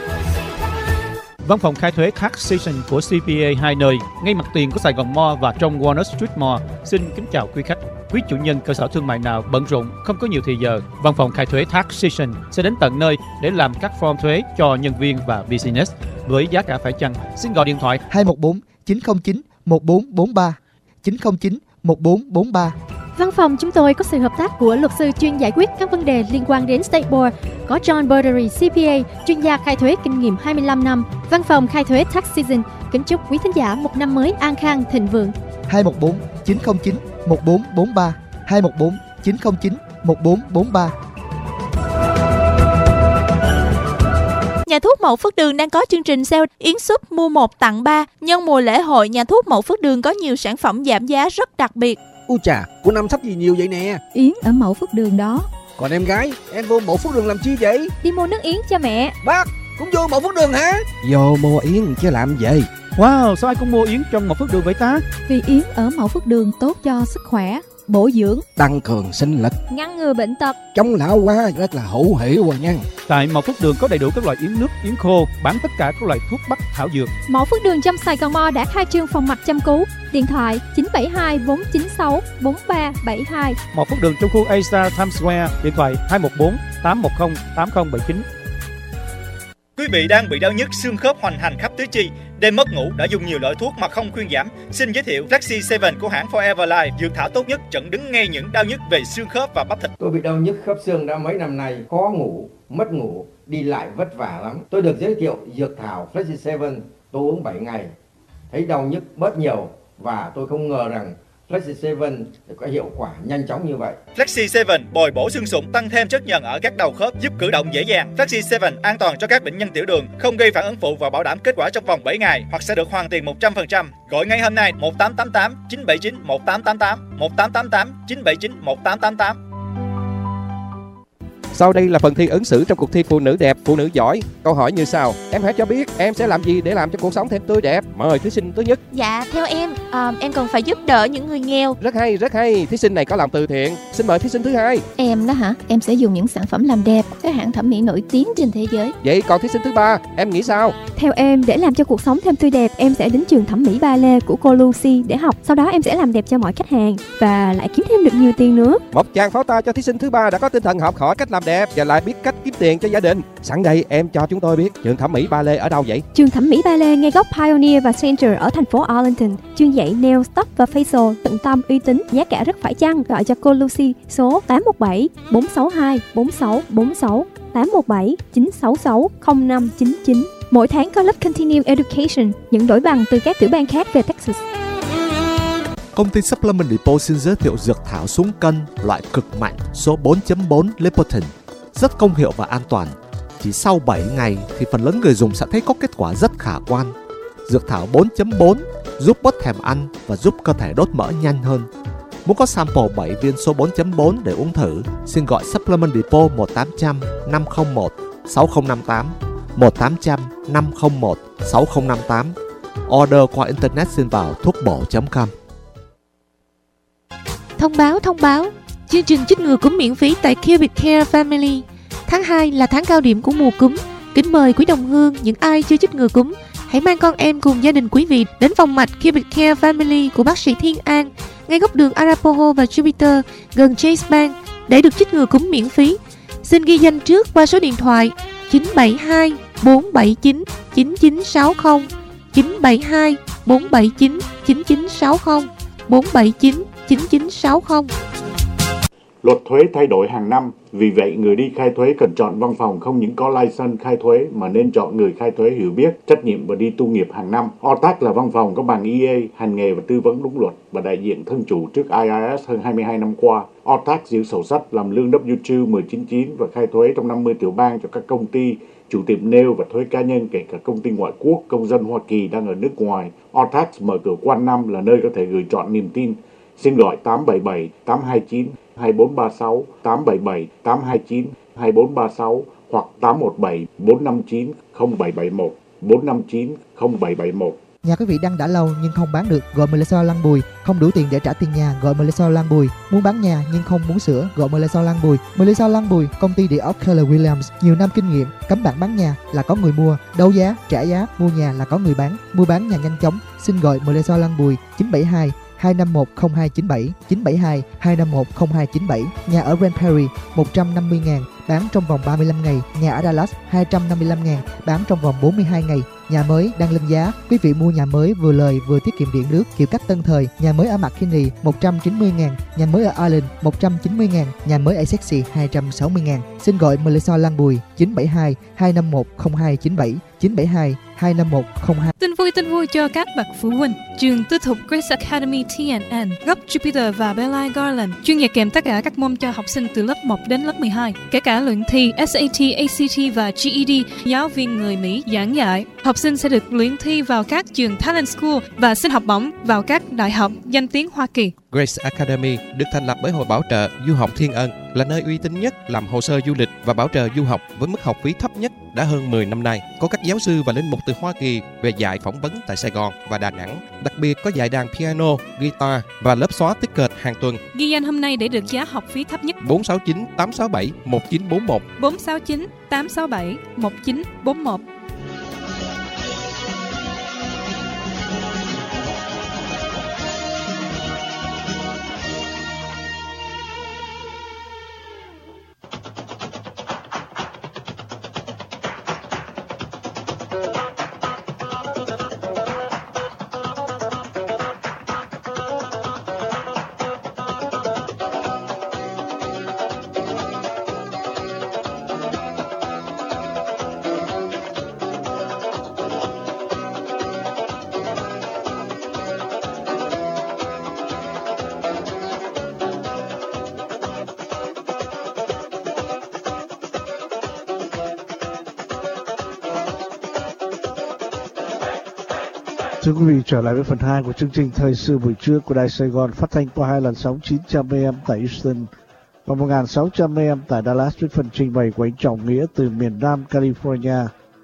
Văn phòng khai thuế Taxation của xê pê a hai nơi, ngay mặt tiền của Sài Gòn Mall và trong Walnut Street Mall. Xin kính chào quý khách. Quý chủ nhân cơ sở thương mại nào bận rộn, không có nhiều thời giờ, Văn phòng khai thuế Taxation sẽ đến tận nơi để làm các form thuế cho nhân viên và business với giá cả phải chăng. Xin gọi điện thoại hai một bốn chín không chín một bốn bốn ba, chín không chín một bốn bốn ba. Văn phòng chúng tôi có sự hợp tác của luật sư chuyên giải quyết các vấn đề liên quan đến State Board, có John Berdery xê pê a, chuyên gia khai thuế kinh nghiệm hai mươi lăm năm. Văn phòng khai thuế Tax Season kính chúc quý thính giả một năm mới an khang thịnh vượng. hai một bốn chín không chín một bốn bốn ba, hai một bốn chín không chín một bốn bốn ba. Nhà thuốc Mậu Phước Đường đang có chương trình sale yến súp mua một tặng ba. Nhân mùa lễ hội, nhà thuốc Mậu Phước Đường có nhiều sản phẩm giảm giá rất đặc biệt. Ui chà, của năm sách gì nhiều vậy nè? Yến ở Mậu Phước Đường đó. Còn em gái, em vô Mậu Phước Đường làm chi vậy? Đi mua nước yến cho mẹ. Bác, cũng vô Mậu Phước Đường hả? Vô mua yến chứ làm gì. Wow, sao ai cũng mua yến trong Mậu Phước Đường vậy ta? Vì yến ở Mậu Phước Đường tốt cho sức khỏe, bổ dưỡng, tăng cường sinh lực, ngăn ngừa bệnh tật, chống lão hóa, rất là hữu hiệu rồi nha. Tại Mậu Phước Đường có đầy đủ các loại yến nước, yến khô, bán tất cả các loại thuốc bắc thảo dược. Mậu Phước Đường trong Sài Gòn Mall đã khai trương phòng mạch chăm cứu. Điện thoại chín bảy hai bốn chín sáu bốn ba bảy hai. Mậu Phước Đường trong khu A-Star Times Square. Điện thoại hai một bốn tám một không tám không bảy chín. Quý vị đang bị đau nhức xương khớp hoành hành khắp tứ chi, đêm mất ngủ, đã dùng nhiều loại thuốc mà không khuyên giảm. Xin giới thiệu Flexi bảy của hãng Forever Life, dược thảo tốt nhất chặn đứng ngay những đau nhức về xương khớp và bắp thịt. Tôi bị đau nhức khớp xương đã mấy năm nay, khó ngủ, mất ngủ, đi lại vất vả lắm. Tôi được giới thiệu dược thảo Flexi bảy, tôi uống bảy ngày, thấy đau nhức bớt nhiều và tôi không ngờ rằng Flexi bảy có hiệu quả nhanh chóng như vậy. Flexi bảy bồi bổ xương sụn, tăng thêm chất nhờn ở các đầu khớp, giúp cử động dễ dàng. Flexi bảy an toàn cho các bệnh nhân tiểu đường, không gây phản ứng phụ và bảo đảm kết quả trong vòng bảy ngày hoặc sẽ được hoàn tiền một trăm phần trăm. Gọi ngay hôm nay một tám tám tám chín bảy chín một tám tám tám, một tám tám tám chín bảy chín một tám tám tám. Sau đây là phần thi ứng xử trong cuộc thi phụ nữ đẹp, phụ nữ giỏi. Câu hỏi như sau: em hãy cho biết em sẽ làm gì để làm cho cuộc sống thêm tươi đẹp. Mời thí sinh thứ nhất. Dạ, theo em, à, em cần phải giúp đỡ những người nghèo. Rất hay, rất hay. Thí sinh này có làm từ thiện. Xin mời thí sinh thứ hai. Em đó hả? Em sẽ dùng những sản phẩm làm đẹp các hãng thẩm mỹ nổi tiếng trên thế giới. Vậy còn thí sinh thứ ba, em nghĩ sao? Theo em, để làm cho cuộc sống thêm tươi đẹp, em sẽ đến trường thẩm mỹ ballet của cô Lucy để học. Sau đó em sẽ làm đẹp cho mọi khách hàng và lại kiếm thêm được nhiều tiền nữa. Một tràng pháo tay cho thí sinh thứ ba đã có tinh thần học hỏi cách làm đẹp và lại biết cách kiếm tiền cho gia đình. Sẵn đây em cho chúng tôi biết trường thẩm mỹ ballet ở đâu vậy? Trường thẩm mỹ ballet ngay góc Pioneer và Center ở thành phố Arlington, chuyên dạy nail, tóc và facial tận tâm, uy tín, giá cả rất phải chăng. Gọi cho cô Lucy số tám một bảy bốn sáu hai bốn sáu bốn sáu, tám một bảy chín sáu sáu không năm chín chín. Mỗi tháng có lớp Continuing Education, những đổi bằng từ các tiểu bang khác về Texas. Công ty Supplement Depot xin giới thiệu dược thảo súng cân loại cực mạnh số bốn chấm bốn Lipotin, rất công hiệu và an toàn. Chỉ sau bảy ngày thì phần lớn người dùng sẽ thấy có kết quả rất khả quan. Dược thảo bốn chấm bốn giúp bớt thèm ăn và giúp cơ thể đốt mỡ nhanh hơn. Muốn có sample bảy viên số bốn chấm bốn để uống thử, xin gọi Supplement Depot một tám không không năm không một sáu không năm tám, một tám không không năm không một sáu không năm tám. Order qua Internet xin vào thuốc bổ chấm com. Thông báo, thông báo, chương trình chích ngừa cúm miễn phí tại Cubic Care Family. Tháng hai là tháng cao điểm của mùa cúm. Kính mời quý đồng hương, những ai chưa chích ngừa cúm, hãy mang con em cùng gia đình quý vị đến phòng mạch Cubic Care Family của bác sĩ Thiên An, ngay góc đường Arapahoe và Jupiter, gần Chase Bank, để được chích ngừa cúm miễn phí. Xin ghi danh trước qua số điện thoại chín bảy hai bốn bảy chín chín chín sáu không, chín bảy hai bốn bảy chín chín chín sáu không, bốn bảy chín chín chín sáu không. Luật thuế thay đổi hàng năm, vì vậy người đi khai thuế cần chọn văn phòng không những có license khai thuế mà nên chọn người khai thuế hiểu biết, trách nhiệm và đi tu nghiệp hàng năm. o tê a xê là văn phòng có bằng E A, hành nghề và tư vấn đúng luật và đại diện thân chủ trước I R S hơn hai mươi hai năm qua. o tê a xê giữ sổ sách, làm lương W hai một chín chín và khai thuế trong năm mươi tiểu bang cho các công ty, chủ tiệm nail và thuế cá nhân kể cả công ty ngoại quốc, công dân Hoa Kỳ đang ở nước ngoài. o tê a xê mở cửa quanh năm là nơi có thể gửi chọn niềm tin. Xin gọi tám bảy bảy tám hai chín hai bốn ba sáu, tám bảy bảy tám hai chín hai bốn ba sáu hoặc tám một bảy bốn năm chín không bảy bảy một, bốn năm chín không bảy bảy một. Nhà quý vị đang đã lâu nhưng không bán được, gọi Melissa Lăng Bùi. Không đủ tiền để trả tiền nhà, gọi Melissa Lăng Bùi. Muốn bán nhà nhưng không muốn sửa, gọi Melissa Lăng Bùi. Melissa Lăng Bùi, công ty địa ốc Keller Williams, nhiều năm kinh nghiệm. Cấm bạn bán nhà là có người mua, đấu giá, trả giá, mua nhà là có người bán. Mua bán nhà nhanh chóng, xin gọi Melissa Lăng Bùi chín bảy hai hai năm một không hai chín bảy, chín bảy hai hai năm một không hai chín bảy. Nhà ở Grand Prairie một trăm năm mươi ngàn, bán trong vòng ba mươi lăm ngày. Nhà ở Dallas hai trăm năm mươi lăm ngàn, bán trong vòng bốn mươi hai ngày. Nhà mới đang lên giá, quý vị mua nhà mới vừa lời vừa tiết kiệm điện nước, kiểu cách tân thời. Nhà mới ở McKinney một trăm chín mươi ngàn, nhà mới ở Allen một trăm chín mươi ngàn, nhà mới ở Sexy hai trăm sáu mươi ngàn. Xin gọi Melissa Lăng Bùi chín bảy hai hai năm một không hai chín bảy, chín bảy hai hai năm một không hai. Tin vui tin vui cho các bậc phụ huynh. Trường tư thục Grace Academy T and N, góc Jupiter và Bella Garland chuyên dạy kèm tất cả các môn cho học sinh từ lớp một đến lớp mười hai, kể cả luyện thi S A T, A C T và G E D. Giáo viên người Mỹ giảng dạy. Học sinh sẽ được luyện thi vào các trường Talent School và xin học bổng vào các đại học danh tiếng Hoa Kỳ. Grace Academy được thành lập bởi Hội Bảo trợ Du học Thiên Ân, là nơi uy tín nhất làm hồ sơ du lịch và bảo trợ du học với mức học phí thấp nhất đã hơn mười năm nay. Có các giáo sư và linh mục từ Hoa Kỳ về dạy phỏng vấn tại Sài Gòn và Đà Nẵng. Đặc biệt có dạy đàn piano, guitar và lớp xóa tích kệt hàng tuần. Ghi danh hôm nay để được giá học phí thấp nhất. bốn sáu chín tám sáu bảy một chín bốn một, bốn sáu chín tám sáu bảy một chín bốn một. Thưa quý vị, trở lại với phần hai của chương trình Thời sự buổi trưa của Đài Sài Gòn, phát thanh qua hai làn sóng chín trăm A M tại Houston và một nghìn sáu trăm A M tại Dallas, với phần trình bày của anh Trọng Nghĩa từ miền Nam California,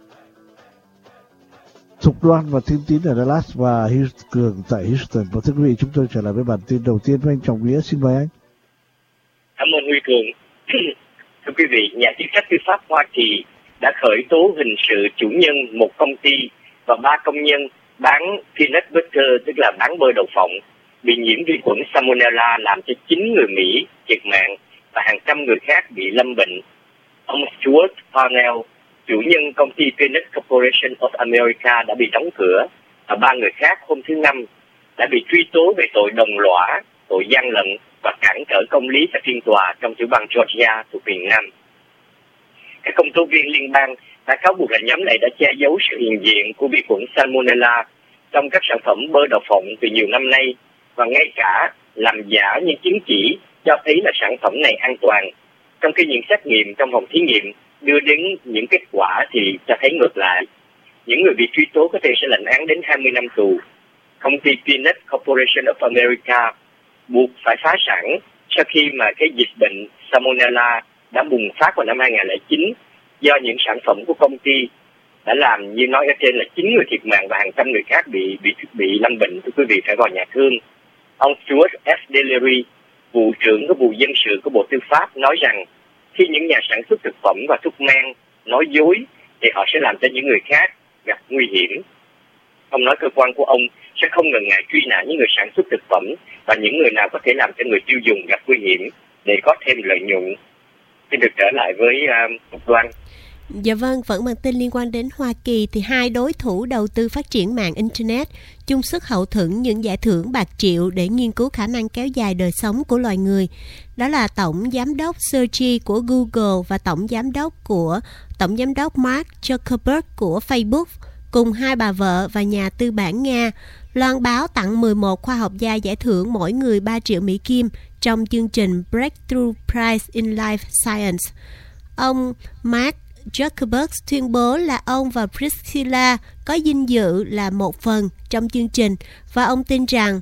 Thục Đoan và Thiên Tín ở Dallas và Cường tại Houston. Và thưa quý vị, chúng tôi trở lại với bản tin đầu tiên với anh Trọng Nghĩa. Xin mời anh. Cảm ơn Huy Cường. Thưa quý vị, nhà chức trách tư pháp Hoa Kỳ đã khởi tố hình sự chủ nhân một công ty và ba công nhân bán peanut butter, tức là bán bơ đậu phộng, bị nhiễm vi khuẩn Salmonella làm cho chín người Mỹ thiệt mạng và hàng trăm người khác bị lâm bệnh. Ông Stuart Parnell, chủ nhân công ty Peanut Corporation of America, đã bị đóng cửa và ba người khác hôm thứ Năm đã bị truy tố về tội đồng lõa, tội gian lận và cản trở công lý tại phiên tòa trong tiểu bang Georgia thuộc miền Nam. Các công tố viên liên bang đã cáo buộc là nhóm này đã che giấu sự hiện diện của vi khuẩn Salmonella trong các sản phẩm bơ đậu phộng từ nhiều năm nay và ngay cả làm giả những chứng chỉ cho thấy là sản phẩm này an toàn, trong khi những xét nghiệm trong phòng thí nghiệm đưa đến những kết quả thì cho thấy ngược lại. Những người bị truy tố có thể sẽ lãnh án đến hai mươi năm tù. Công ty Peanut Corporation of America buộc phải phá sản sau khi mà cái dịch bệnh Salmonella đã bùng phát vào năm hai không không chín do những sản phẩm của công ty đã làm như nói ở trên là chín người thiệt mạng và hàng trăm người khác bị bị bị lâm bệnh. Thưa quý vị, phải vào nhà thương. Ông Stuart F. Delery, vụ trưởng của vụ dân sự của Bộ Tư pháp, nói rằng khi những nhà sản xuất thực phẩm và thuốc men nói dối thì họ sẽ làm cho những người khác gặp nguy hiểm. Ông nói cơ quan của ông sẽ không ngần ngại truy nã những người sản xuất thực phẩm và những người nào có thể làm cho người tiêu dùng gặp nguy hiểm để có thêm lợi nhuận. Xin được trở lại với uh, Đoan. Dạ vâng, vẫn bản tin liên quan đến Hoa Kỳ thì hai đối thủ đầu tư phát triển mạng Internet chung sức hậu thuẫn những giải thưởng bạc triệu để nghiên cứu khả năng kéo dài đời sống của loài người. Đó là Tổng Giám đốc Sergey của Google và Tổng Giám đốc của Tổng Giám đốc Mark Zuckerberg của Facebook cùng hai bà vợ và nhà tư bản Nga loan báo tặng mười một khoa học gia giải thưởng mỗi người ba triệu Mỹ Kim trong chương trình Breakthrough Prize in Life Science. Ông Mark Zuckerberg tuyên bố là ông và Priscilla có vinh dự là một phần trong chương trình và ông tin rằng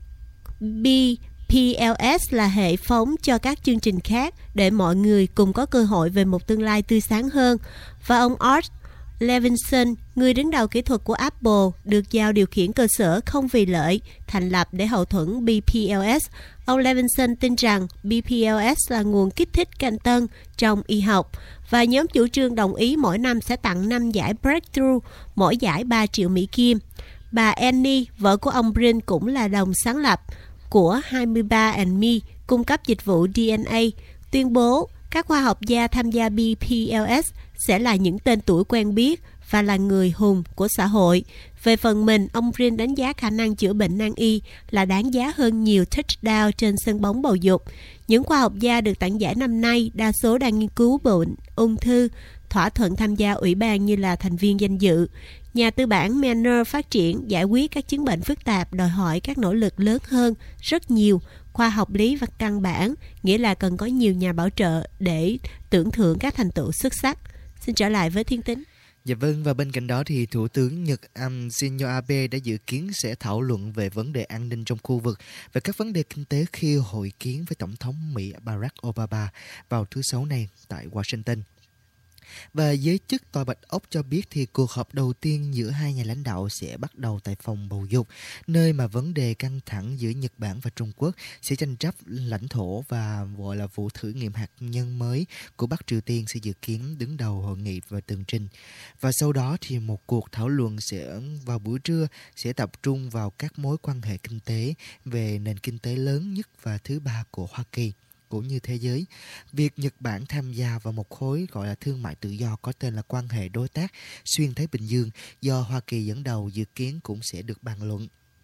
B P L S là hệ phóng cho các chương trình khác để mọi người cùng có cơ hội về một tương lai tươi sáng hơn. Và ông Art Levinson, người đứng đầu kỹ thuật của Apple, được giao điều khiển cơ sở không vì lợi, thành lập để hậu thuẫn B P L S. Ông Levinson tin rằng B P L S là nguồn kích thích cạnh tân trong y học và nhóm chủ trương đồng ý mỗi năm sẽ tặng năm giải Breakthrough, mỗi giải ba triệu Mỹ Kim. Bà Annie, vợ của ông Brin, cũng là đồng sáng lập của hai mươi ba and me, cung cấp dịch vụ D N A, tuyên bố các khoa học gia tham gia B P L S sẽ là những tên tuổi quen biết và là người hùng của xã hội. Về phần mình, ông Brin đánh giá khả năng chữa bệnh nan y là đáng giá hơn nhiều touchdown trên sân bóng bầu dục. Những khoa học gia được tặng giải năm nay đa số đang nghiên cứu bệnh, ung thư, thỏa thuận tham gia ủy ban như là thành viên danh dự. Nhà tư bản Manner phát triển giải quyết các chứng bệnh phức tạp đòi hỏi các nỗ lực lớn hơn rất nhiều, khoa học lý và căn bản, nghĩa là cần có nhiều nhà bảo trợ để tưởng thưởng các thành tựu xuất sắc. Xin trở lại với Thiên Tính. Dạ vâng, và bên cạnh đó thì Thủ tướng Nhật um, Shinzo Abe đã dự kiến sẽ thảo luận về vấn đề an ninh trong khu vực và các vấn đề kinh tế khi hội kiến với Tổng thống Mỹ Barack Obama vào thứ Sáu này tại Washington. Và giới chức Tòa Bạch Ốc cho biết thì cuộc họp đầu tiên giữa hai nhà lãnh đạo sẽ bắt đầu tại phòng bầu dục, nơi mà vấn đề căng thẳng giữa Nhật Bản và Trung Quốc sẽ tranh chấp lãnh thổ và gọi là vụ thử nghiệm hạt nhân mới của Bắc Triều Tiên sẽ dự kiến đứng đầu hội nghị và tường trình. Và sau đó thì một cuộc thảo luận sẽ vào buổi trưa sẽ tập trung vào các mối quan hệ kinh tế về nền kinh tế lớn nhất và thứ ba của Hoa Kỳ cũng như thế giới. Việc Nhật Bản tham gia vào một khối gọi là thương mại tự do có tên là quan hệ đối tác xuyên Thái Bình Dương do Hoa Kỳ dẫn đầu dự kiến cũng sẽ được bàn luận.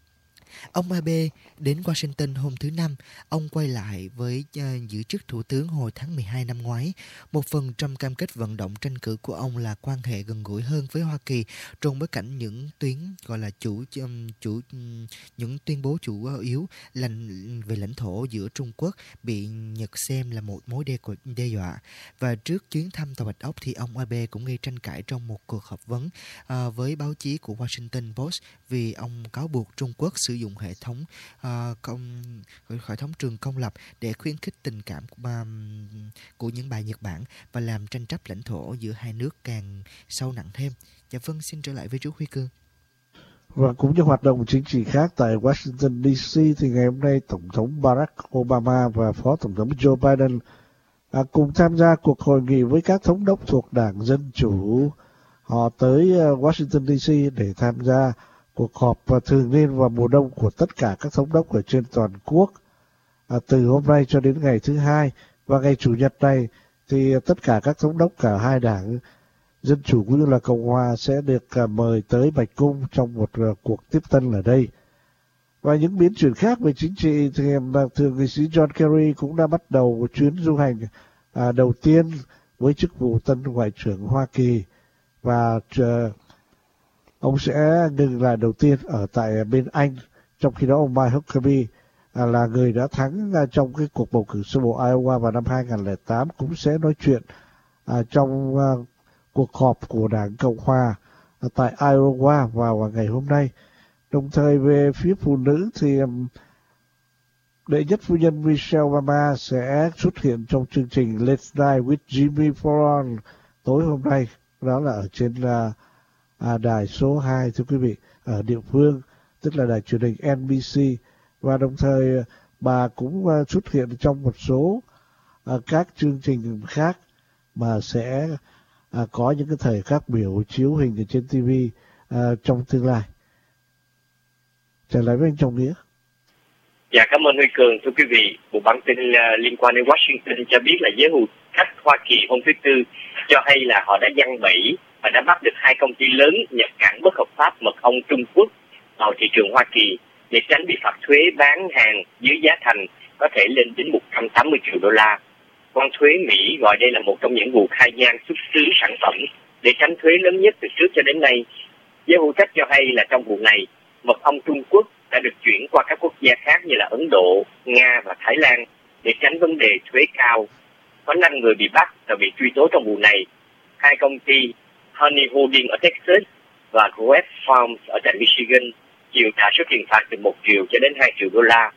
Ông Abe đến Washington hôm thứ Năm, ông quay lại với uh, giữ chức thủ tướng hồi tháng mười hai năm ngoái. Một phần trong cam kết vận động tranh cử của ông là quan hệ gần gũi hơn với Hoa Kỳ trong bối cảnh những tuyến gọi là chủ um, chủ um, những tuyên bố chủ yếu là về lãnh thổ giữa Trung Quốc bị Nhật xem là một mối đe, đe dọa. Và trước chuyến thăm Tòa Bạch Ốc thì ông Abe cũng gây tranh cãi trong một cuộc họp vấn uh, với báo chí của Washington Post vì ông cáo buộc Trung Quốc sử dụng hệ thống uh, công hệ thống trường công lập để khuyến khích tình cảm của, um, của những bà Nhật Bản và làm tranh chấp lãnh thổ giữa hai nước càng sâu nặng thêm. Dạ vâng, xin trở lại với chú Huy Cương. Và cũng như hoạt động chính trị khác tại Washington D C thì ngày hôm nay Tổng thống Barack Obama và Phó Tổng thống Joe Biden à, cùng tham gia cuộc hội nghị với các thống đốc thuộc Đảng Dân Chủ. Họ tới uh, Washington D C để tham gia cuộc họp thường niên vào mùa đông của tất cả các thống đốc ở trên toàn quốc à, từ hôm nay cho đến ngày thứ hai. Và ngày Chủ nhật này thì tất cả các thống đốc cả hai đảng Dân Chủ cũng như là Cộng Hòa sẽ được à, mời tới Bạch Cung trong một à, cuộc tiếp tân ở đây. Và những biến chuyển khác về chính trị thì Thượng nghị sĩ John Kerry cũng đã bắt đầu chuyến du hành à, đầu tiên với chức vụ tân Ngoại trưởng Hoa Kỳ và uh, ông sẽ ngừng lại đầu tiên ở tại bên Anh, trong khi đó ông Mike Huckabee à, là người đã thắng à, trong cái cuộc bầu cử sơ bộ Iowa vào năm hai không không tám cũng sẽ nói chuyện à, trong à, cuộc họp của Đảng Cộng Hòa à, tại Iowa vào ngày hôm nay. Đồng thời về phía phụ nữ thì um, đệ nhất phu nhân Michelle Obama sẽ xuất hiện trong chương trình Let's Night with Jimmy Fallon tối hôm nay. Đó là ở trên là à, đài số hai, thưa quý vị, ở địa phương, tức là đài truyền hình en bê xê. Và đồng thời bà cũng uh, xuất hiện trong một số uh, các chương trình khác mà sẽ uh, có những cái thời khắc biểu chiếu hình ở trên ti vi uh, trong tương lai. Trở lại với anh Trọng Nghĩa. Dạ, cảm ơn Huy Cường. Thưa quý vị, một bản tin uh, liên quan đến Washington cho biết là giới hữu trách Hoa Kỳ hôm thứ Tư cho hay là họ đã giăng bẫy và đã bắt được hai công ty lớn nhập cảng bất hợp pháp mật ong Trung Quốc vào thị trường Hoa Kỳ để tránh bị phạt thuế bán hàng dưới giá thành có thể lên đến một trăm tám mươi triệu đô la. Quan thuế Mỹ gọi đây là một trong những vụ khai gian xuất xứ sản phẩm để tránh thuế lớn nhất từ trước cho đến nay. Giới hữu trách cho hay là trong vụ này, mật ong Trung Quốc đã được chuyển qua các quốc gia khác như là Ấn Độ, Nga và Thái Lan để tránh vấn đề thuế cao. Có năm người bị bắt và bị truy tố trong vụ này. Hai công ty Honey Holding ở Texas và Grove Farms ở tại Michigan chịu trả số tiền phạt từ một triệu cho đến hai triệu đô la.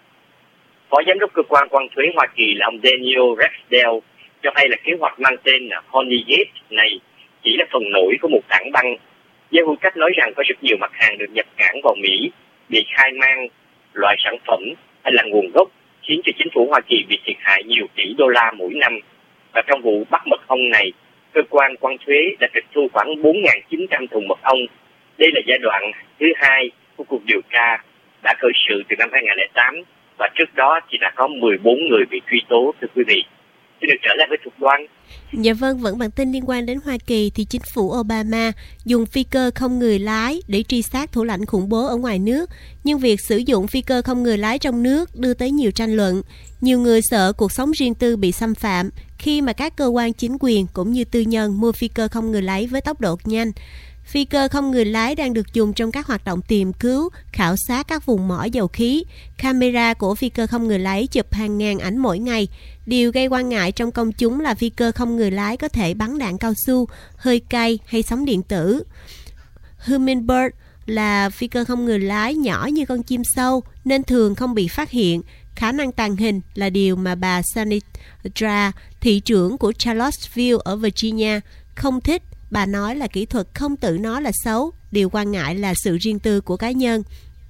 Phó giám đốc cơ quan quan thuế Hoa Kỳ là ông Daniel Ragsdale cho hay là kế hoạch mang tên là Honeygate này chỉ là phần nổi của một tảng băng. Giới hữu trách nói rằng có rất nhiều mặt hàng được nhập cảng vào Mỹ bị khai mang loại sản phẩm hay là nguồn gốc, khiến cho chính phủ Hoa Kỳ bị thiệt hại nhiều tỷ đô la mỗi năm. Và trong vụ bắt mật ong này, cơ quan quan thuế đã tịch thu khoảng bốn nghìn chín trăm thùng mật ong. Đây là giai đoạn thứ hai của cuộc điều tra đã khởi sự từ năm hai nghìn không trăm lẻ tám và trước đó chỉ đã có mười bốn người bị truy tố, thưa quý vị. Xin được trở lại với Thục Đoan. Dạ vâng, vẫn bản tin liên quan đến Hoa Kỳ thì chính phủ Obama dùng phi cơ không người lái để truy sát thủ lãnh khủng bố ở ngoài nước. Nhưng việc sử dụng phi cơ không người lái trong nước đưa tới nhiều tranh luận. Nhiều người sợ cuộc sống riêng tư bị xâm phạm khi mà các cơ quan chính quyền cũng như tư nhân mua phi cơ không người lái với tốc độ nhanh. Phi cơ không người lái đang được dùng trong các hoạt động tìm cứu, khảo sát các vùng mỏ dầu khí. Camera của phi cơ không người lái chụp hàng ngàn ảnh mỗi ngày. Điều gây quan ngại trong công chúng là phi cơ không người lái có thể bắn đạn cao su, hơi cay hay sóng điện tử. Hummingbird là phi cơ không người lái nhỏ như con chim sâu nên thường không bị phát hiện. Khả năng tàng hình là điều mà bà Sandra, thị trưởng của Charlottesville ở Virginia, không thích. Bà nói là kỹ thuật không tự nó là xấu, điều quan ngại là sự riêng tư của cá nhân.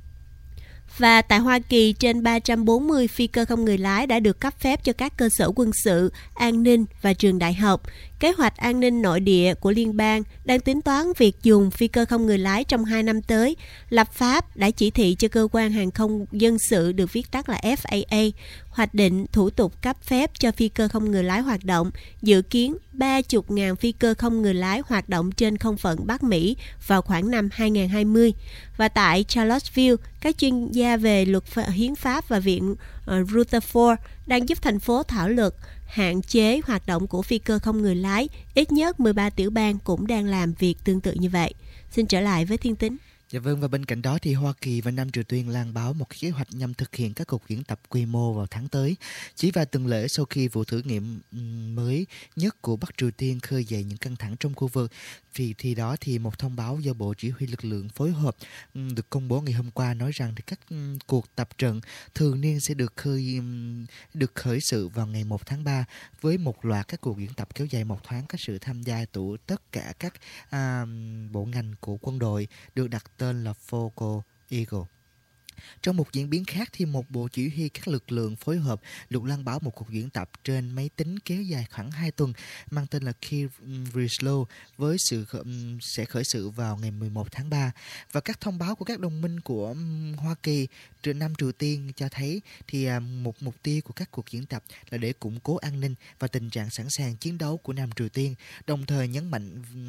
Và tại Hoa Kỳ, trên ba trăm bốn mươi phi cơ không người lái đã được cấp phép cho các cơ sở quân sự, an ninh và trường đại học. Kế hoạch an ninh nội địa của liên bang đang tính toán việc dùng phi cơ không người lái trong hai năm tới. Lập pháp đã chỉ thị cho cơ quan hàng không dân sự được viết tắt là F A A hoạch định thủ tục cấp phép cho phi cơ không người lái hoạt động. Dự kiến ba mươi nghìn phi cơ không người lái hoạt động trên không phận Bắc Mỹ vào khoảng năm hai nghìn không trăm hai mươi. Và tại Charlottesville, các chuyên gia về luật hiến pháp và viện uh, Rutherford đang giúp thành phố thảo luận hạn chế hoạt động của phi cơ không người lái. Ít nhất mười ba tiểu bang cũng đang làm việc tương tự như vậy. Xin trở lại với Thiên Tính. Dạ vâng, và bên cạnh đó thì Hoa Kỳ và Nam Triều Tiên lan báo một kế hoạch nhằm thực hiện các cuộc diễn tập quy mô vào tháng tới. Chỉ vài tuần lễ sau khi vụ thử nghiệm mới nhất của Bắc Triều Tiên khơi dậy những căng thẳng trong khu vực, vì thì đó thì một thông báo do Bộ Chỉ huy lực lượng phối hợp được công bố ngày hôm qua nói rằng thì các cuộc tập trận thường niên sẽ được khơi được khởi sự vào ngày một tháng ba với một loạt các cuộc diễn tập kéo dài một tháng, có sự tham gia của tất cả các à, bộ ngành của quân đội được đặt tên là Focal Eagle. Trong một diễn biến khác thì một bộ chỉ huy các lực lượng phối hợp được loan báo một cuộc diễn tập trên máy tính kéo dài khoảng hai tuần mang tên là Kivrislow với sự sẽ khởi sự vào ngày mười một tháng ba. Và các thông báo của các đồng minh của Hoa Kỳ trên Nam Triều Tiên cho thấy thì một mục tiêu của các cuộc diễn tập là để củng cố an ninh và tình trạng sẵn sàng chiến đấu của Nam Triều Tiên, đồng thời nhấn mạnh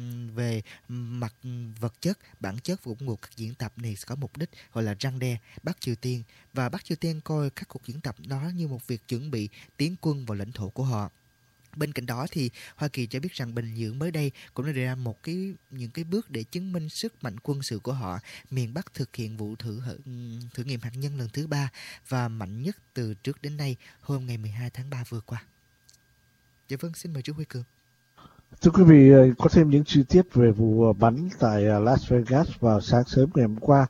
về mặt vật chất, bản chất của một các diễn tập này có mục đích gọi là răn đe Bắc Triều Tiên, và Bắc Triều Tiên coi các cuộc diễn tập đó như một việc chuẩn bị tiến quân vào lãnh thổ của họ. Bên cạnh đó thì Hoa Kỳ cho biết rằng Bình Nhưỡng mới đây cũng đã đề ra một cái những cái bước để chứng minh sức mạnh quân sự của họ. Miền Bắc thực hiện vụ thử thử nghiệm hạt nhân lần thứ ba và mạnh nhất từ trước đến nay hôm ngày mười hai tháng ba vừa qua. Dạ vâng, xin mời chú Huy Cường. Thưa quý vị, có thêm những chi tiết về vụ bắn tại Las Vegas vào sáng sớm ngày hôm qua.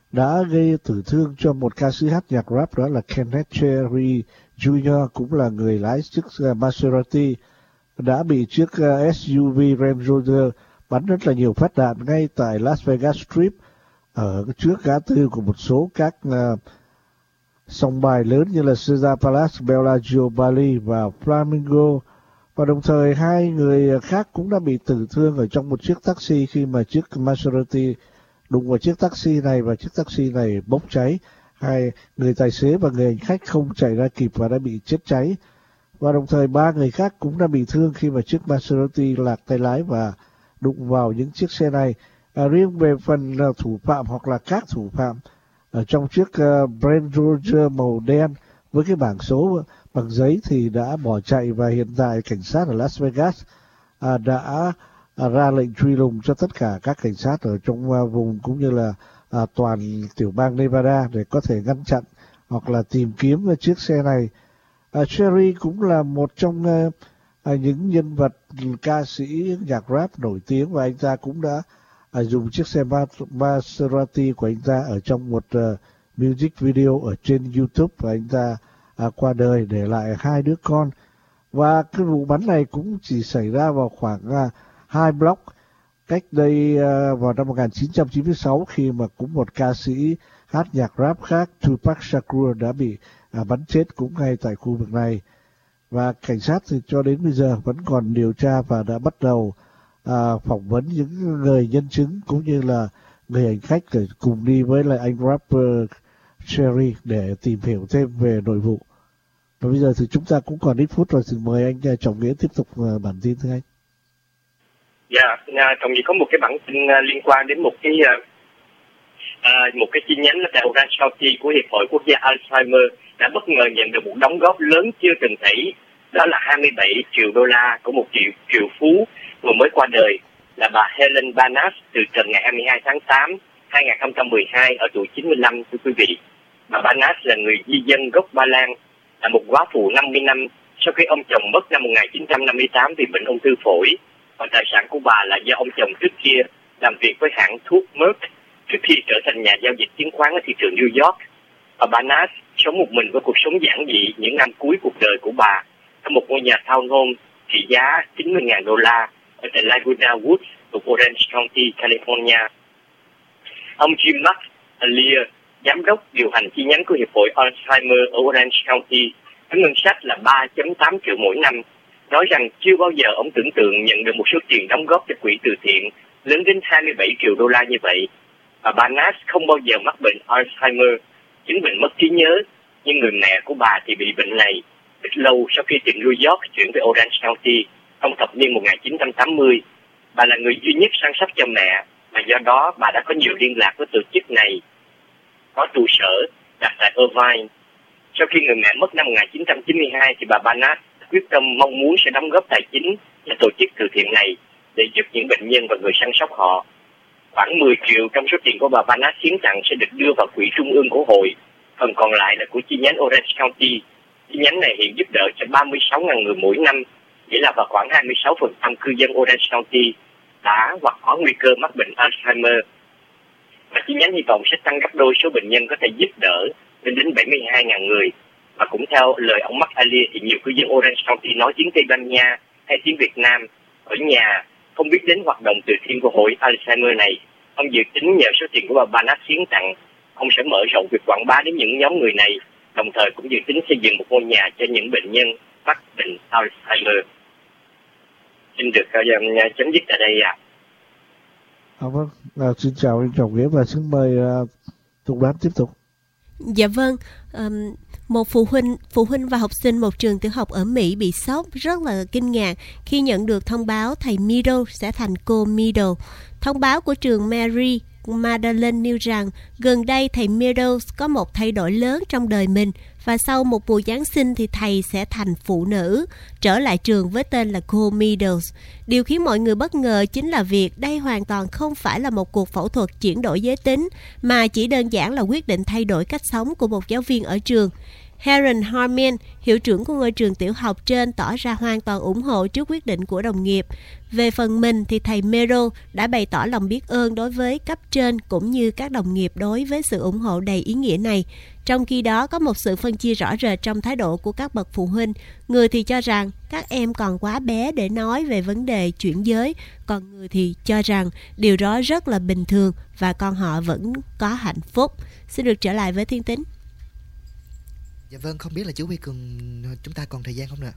đã gây tử thương cho một ca sĩ hát nhạc rap, đó là Kenneth Cherry Junior, cũng là người lái chiếc Maserati, đã bị chiếc ét u vê Range Rover bắn rất là nhiều phát đạn ngay tại Las Vegas Strip, ở trước ngã tư của một số các uh, sòng bài lớn như là Caesars Palace, Bellagio, Bali và Flamingo. Và đồng thời hai người khác cũng đã bị tử thương ở trong một chiếc taxi khi mà chiếc Maserati đụng vào chiếc taxi này và chiếc taxi này bốc cháy. Hai người tài xế và người hành khách không chạy ra kịp và đã bị chết cháy. Và đồng thời ba người khác cũng đã bị thương khi mà chiếc Maserati lạc tay lái và đụng vào những chiếc xe này. À, riêng về phần uh, thủ phạm hoặc là các thủ phạm ở trong chiếc uh, Range Rover màu đen với cái bảng số bằng giấy thì đã bỏ chạy, và hiện tại cảnh sát ở Las Vegas uh, đã uh, ra lệnh truy lùng cho tất cả các cảnh sát ở trong uh, vùng cũng như là uh, toàn tiểu bang Nevada để có thể ngăn chặn hoặc là tìm kiếm uh, chiếc xe này. Uh, Cherry cũng là một trong uh, uh, những nhân vật ca sĩ nhạc rap nổi tiếng, và anh ta cũng đã À, dùng chiếc xe Maserati của anh ta ở trong một uh, music video ở trên YouTube, và anh ta uh, qua đời để lại hai đứa con. Và cái vụ bắn này cũng chỉ xảy ra vào khoảng uh, hai block cách đây uh, vào năm một nghìn chín trăm chín mươi sáu, khi mà cũng một ca sĩ hát nhạc rap khác, Tupac Shakur, đã bị uh, bắn chết cũng ngay tại khu vực này. Và cảnh sát thì cho đến bây giờ vẫn còn điều tra và đã bắt đầu À, phỏng vấn những người nhân chứng cũng như là người hành khách để cùng đi với lại anh rapper Cherry để tìm hiểu thêm về nội vụ. Và bây giờ thì chúng ta cũng còn ít phút rồi, thì mời anh Trọng Nghĩa tiếp tục uh, bản tin thưa anh. Dạ, yeah, Trọng Nghĩa có một cái bản tin uh, liên quan đến một cái uh, uh, một cái chi nhánh tại Orange County của Hiệp hội Quốc gia Alzheimer đã bất ngờ nhận được một đóng góp lớn chưa từng thấy, đó là hai mươi bảy triệu đô la của một triệu triệu phú vừa mới qua đời là bà Helen Barnas từ trần ngày hai mươi hai tháng tám năm hai nghìn không trăm mười hai ở tuổi chín mươi lăm. Thưa quý vị, bà Barnas là người di dân gốc Ba Lan, là một góa phụ năm mươi năm sau khi ông chồng mất năm một nghìn chín trăm năm mươi tám vì bệnh ung thư phổi. Và tài sản của bà là do ông chồng trước kia làm việc với hãng thuốc Merck trước khi trở thành nhà giao dịch chứng khoán ở thị trường New York. Bà Barnas sống một mình với cuộc sống giản dị những năm cuối cuộc đời của bà trong một ngôi nhà townhome trị giá chín mươi nghìn đô la ở tại Laguna Woods thuộc Orange County, California. Ông Jim McAleer, giám đốc điều hành chi nhánh của Hiệp hội Alzheimer ở Orange County, có ngân sách là ba phẩy tám triệu mỗi năm, nói rằng chưa bao giờ ông tưởng tượng nhận được một số tiền đóng góp cho quỹ từ thiện lớn đến hai mươi bảy triệu đô la như vậy. Bà Barnas không bao giờ mắc bệnh Alzheimer, chứng bệnh mất trí nhớ, nhưng người mẹ của bà thì bị bệnh này ít lâu sau khi từ New York chuyển về Orange County trong thập niên một nghìn chín trăm tám mươi. Bà là người duy nhất săn sóc cho mẹ, và do đó bà đã có nhiều liên lạc với tổ chức này có trụ sở đặt tại Irvine. Sau khi người mẹ mất năm một nghìn chín trăm chín mươi hai thì bà Barnas quyết tâm mong muốn sẽ đóng góp tài chính cho tổ chức từ thiện này để giúp những bệnh nhân và người săn sóc họ. Khoảng mười triệu trong số tiền của bà Barnas hiến tặng sẽ được đưa vào quỹ trung ương của hội, phần còn lại là của chi nhánh Orange County. Chi nhánh này hiện giúp đỡ cho ba mươi sáu nghìn người mỗi năm, nghĩa là vào khoảng hai mươi sáu phần trăm cư dân Orange County đã hoặc có nguy cơ mắc bệnh Alzheimer. Và chi nhánh hy vọng sẽ tăng gấp đôi số bệnh nhân có thể giúp đỡ lên đến bảy mươi hai nghìn người. Và cũng theo lời ông McAleer thì nhiều cư dân Orange County nói tiếng Tây Ban Nha hay tiếng Việt Nam ở nhà không biết đến hoạt động từ thiện của hội Alzheimer này. Ông dự tính nhờ số tiền của bà Barnas hiến tặng, ông sẽ mở rộng việc quảng bá đến những nhóm người này, đồng thời cũng dự tính xây dựng một ngôi nhà cho những bệnh nhân mắc bệnh Alzheimer. Xin được uh, chấm dứt tại đây ạ. À. À, vâng, à, xin chào anh Trọng Nghĩa và xin mời uh, Tùng Đoán tiếp tục. Dạ vâng, um, một phụ huynh phụ huynh và học sinh một trường tiểu học ở Mỹ bị sốc rất là kinh ngạc khi nhận được thông báo thầy Meadows sẽ thành cô Meadows. Thông báo của trường Mary Magdalene nêu rằng gần đây thầy Meadows có một thay đổi lớn trong đời mình, và sau một mùa Giáng sinh thì thầy sẽ thành phụ nữ, trở lại trường với tên là cô Meadows. Điều khiến mọi người bất ngờ chính là việc đây hoàn toàn không phải là một cuộc phẫu thuật chuyển đổi giới tính, mà chỉ đơn giản là quyết định thay đổi cách sống của một giáo viên ở trường. Heron Harmin, hiệu trưởng của ngôi trường tiểu học trên, tỏ ra hoàn toàn ủng hộ trước quyết định của đồng nghiệp. Về phần mình thì thầy Merrill đã bày tỏ lòng biết ơn đối với cấp trên cũng như các đồng nghiệp đối với sự ủng hộ đầy ý nghĩa này. Trong khi đó, có một sự phân chia rõ rệt trong thái độ của các bậc phụ huynh. Người thì cho rằng các em còn quá bé để nói về vấn đề chuyển giới, còn người thì cho rằng điều đó rất là bình thường và con họ vẫn có hạnh phúc. Xin được trở lại với Thiên Tính. Dạ vâng, không biết là chú Huy Cường chúng ta còn thời gian không nè?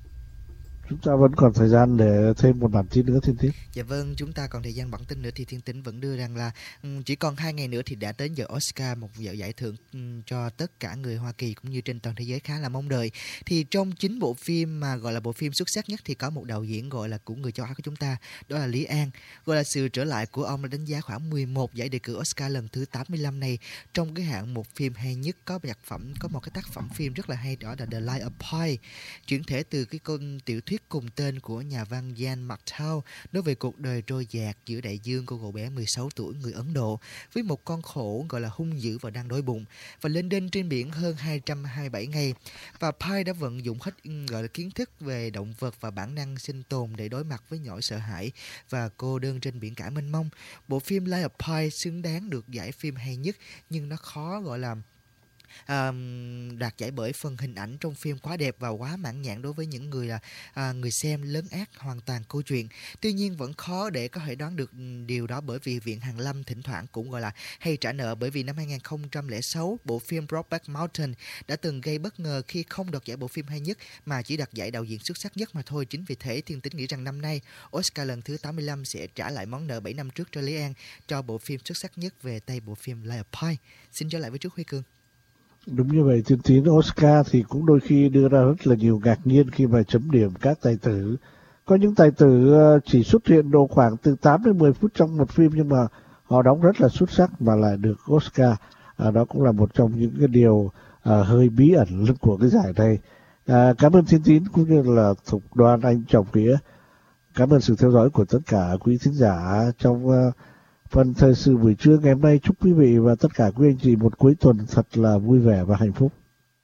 Chúng ta vẫn còn thời gian để thêm một bản tin nữa, Thiên Tính. Dạ vâng, chúng ta còn thời gian bản tin nữa thì Thiên Tính vẫn đưa rằng là um, chỉ còn hai ngày nữa thì đã đến giờ Oscar, một giờ giải thưởng um, cho tất cả người Hoa Kỳ cũng như trên toàn thế giới khá là mong đợi. Thì trong chín bộ phim mà gọi là bộ phim xuất sắc nhất thì có một đạo diễn gọi là của người châu Á của chúng ta, đó là Lý An. Gọi là sự trở lại của ông đã đánh giá khoảng mười một giải đề cử Oscar lần thứ tám mươi lăm này trong cái hạng một phim hay nhất. Có nhạc phẩm, có một cái tác phẩm phim rất là hay, đó là The Life of Pi, chuyển thể từ cái con tiểu thuyết cùng tên của nhà văn Jan Martel, nói về cuộc đời trôi dạt giữa đại dương của cậu bé mười sáu tuổi người Ấn Độ với một con hổ gọi là hung dữ và đang đói bụng và lên đên trên biển hơn hai trăm hai mươi bảy ngày. Và Pi đã vận dụng hết gọi là kiến thức về động vật và bản năng sinh tồn để đối mặt với nỗi sợ hãi và cô đơn trên biển cả mênh mông. Bộ phim Life of Pi xứng đáng được giải phim hay nhất, nhưng nó khó gọi là À, đạt giải bởi phần hình ảnh trong phim quá đẹp và quá mãn nhãn đối với những người là à, người xem lấn át hoàn toàn câu chuyện. Tuy nhiên vẫn khó để có thể đoán được điều đó, bởi vì Viện Hàn Lâm thỉnh thoảng cũng gọi là hay trả nợ, bởi vì năm hai không không sáu bộ phim Brokeback Mountain đã từng gây bất ngờ khi không đoạt giải bộ phim hay nhất mà chỉ đoạt giải đạo diễn xuất sắc nhất mà thôi. Chính vì thế Thiên Tính nghĩ rằng năm nay Oscar lần thứ tám mươi lăm sẽ trả lại món nợ bảy năm trước cho Lý An cho bộ phim xuất sắc nhất về tay bộ phim Life of Pi. Xin trở lại với Trúc Huy Cường. Đúng như vậy, Thiên Tín. Oscar thì cũng đôi khi đưa ra rất là nhiều ngạc nhiên khi mà chấm điểm các tài tử. Có những tài tử chỉ xuất hiện độ khoảng từ tám đến mười phút trong một phim nhưng mà họ đóng rất là xuất sắc mà lại được Oscar. À, đó cũng là một trong những cái điều à, hơi bí ẩn của cái giải này. À, cảm ơn Thiên Tín cũng như là Thục Đoan, anh Trọng Nghĩa. Cảm ơn sự theo dõi của tất cả quý thính giả trong uh, phần thời sự buổi trưa ngày hôm nay. Chúc quý vị và tất cả quý anh chị một cuối tuần thật là vui vẻ và hạnh phúc.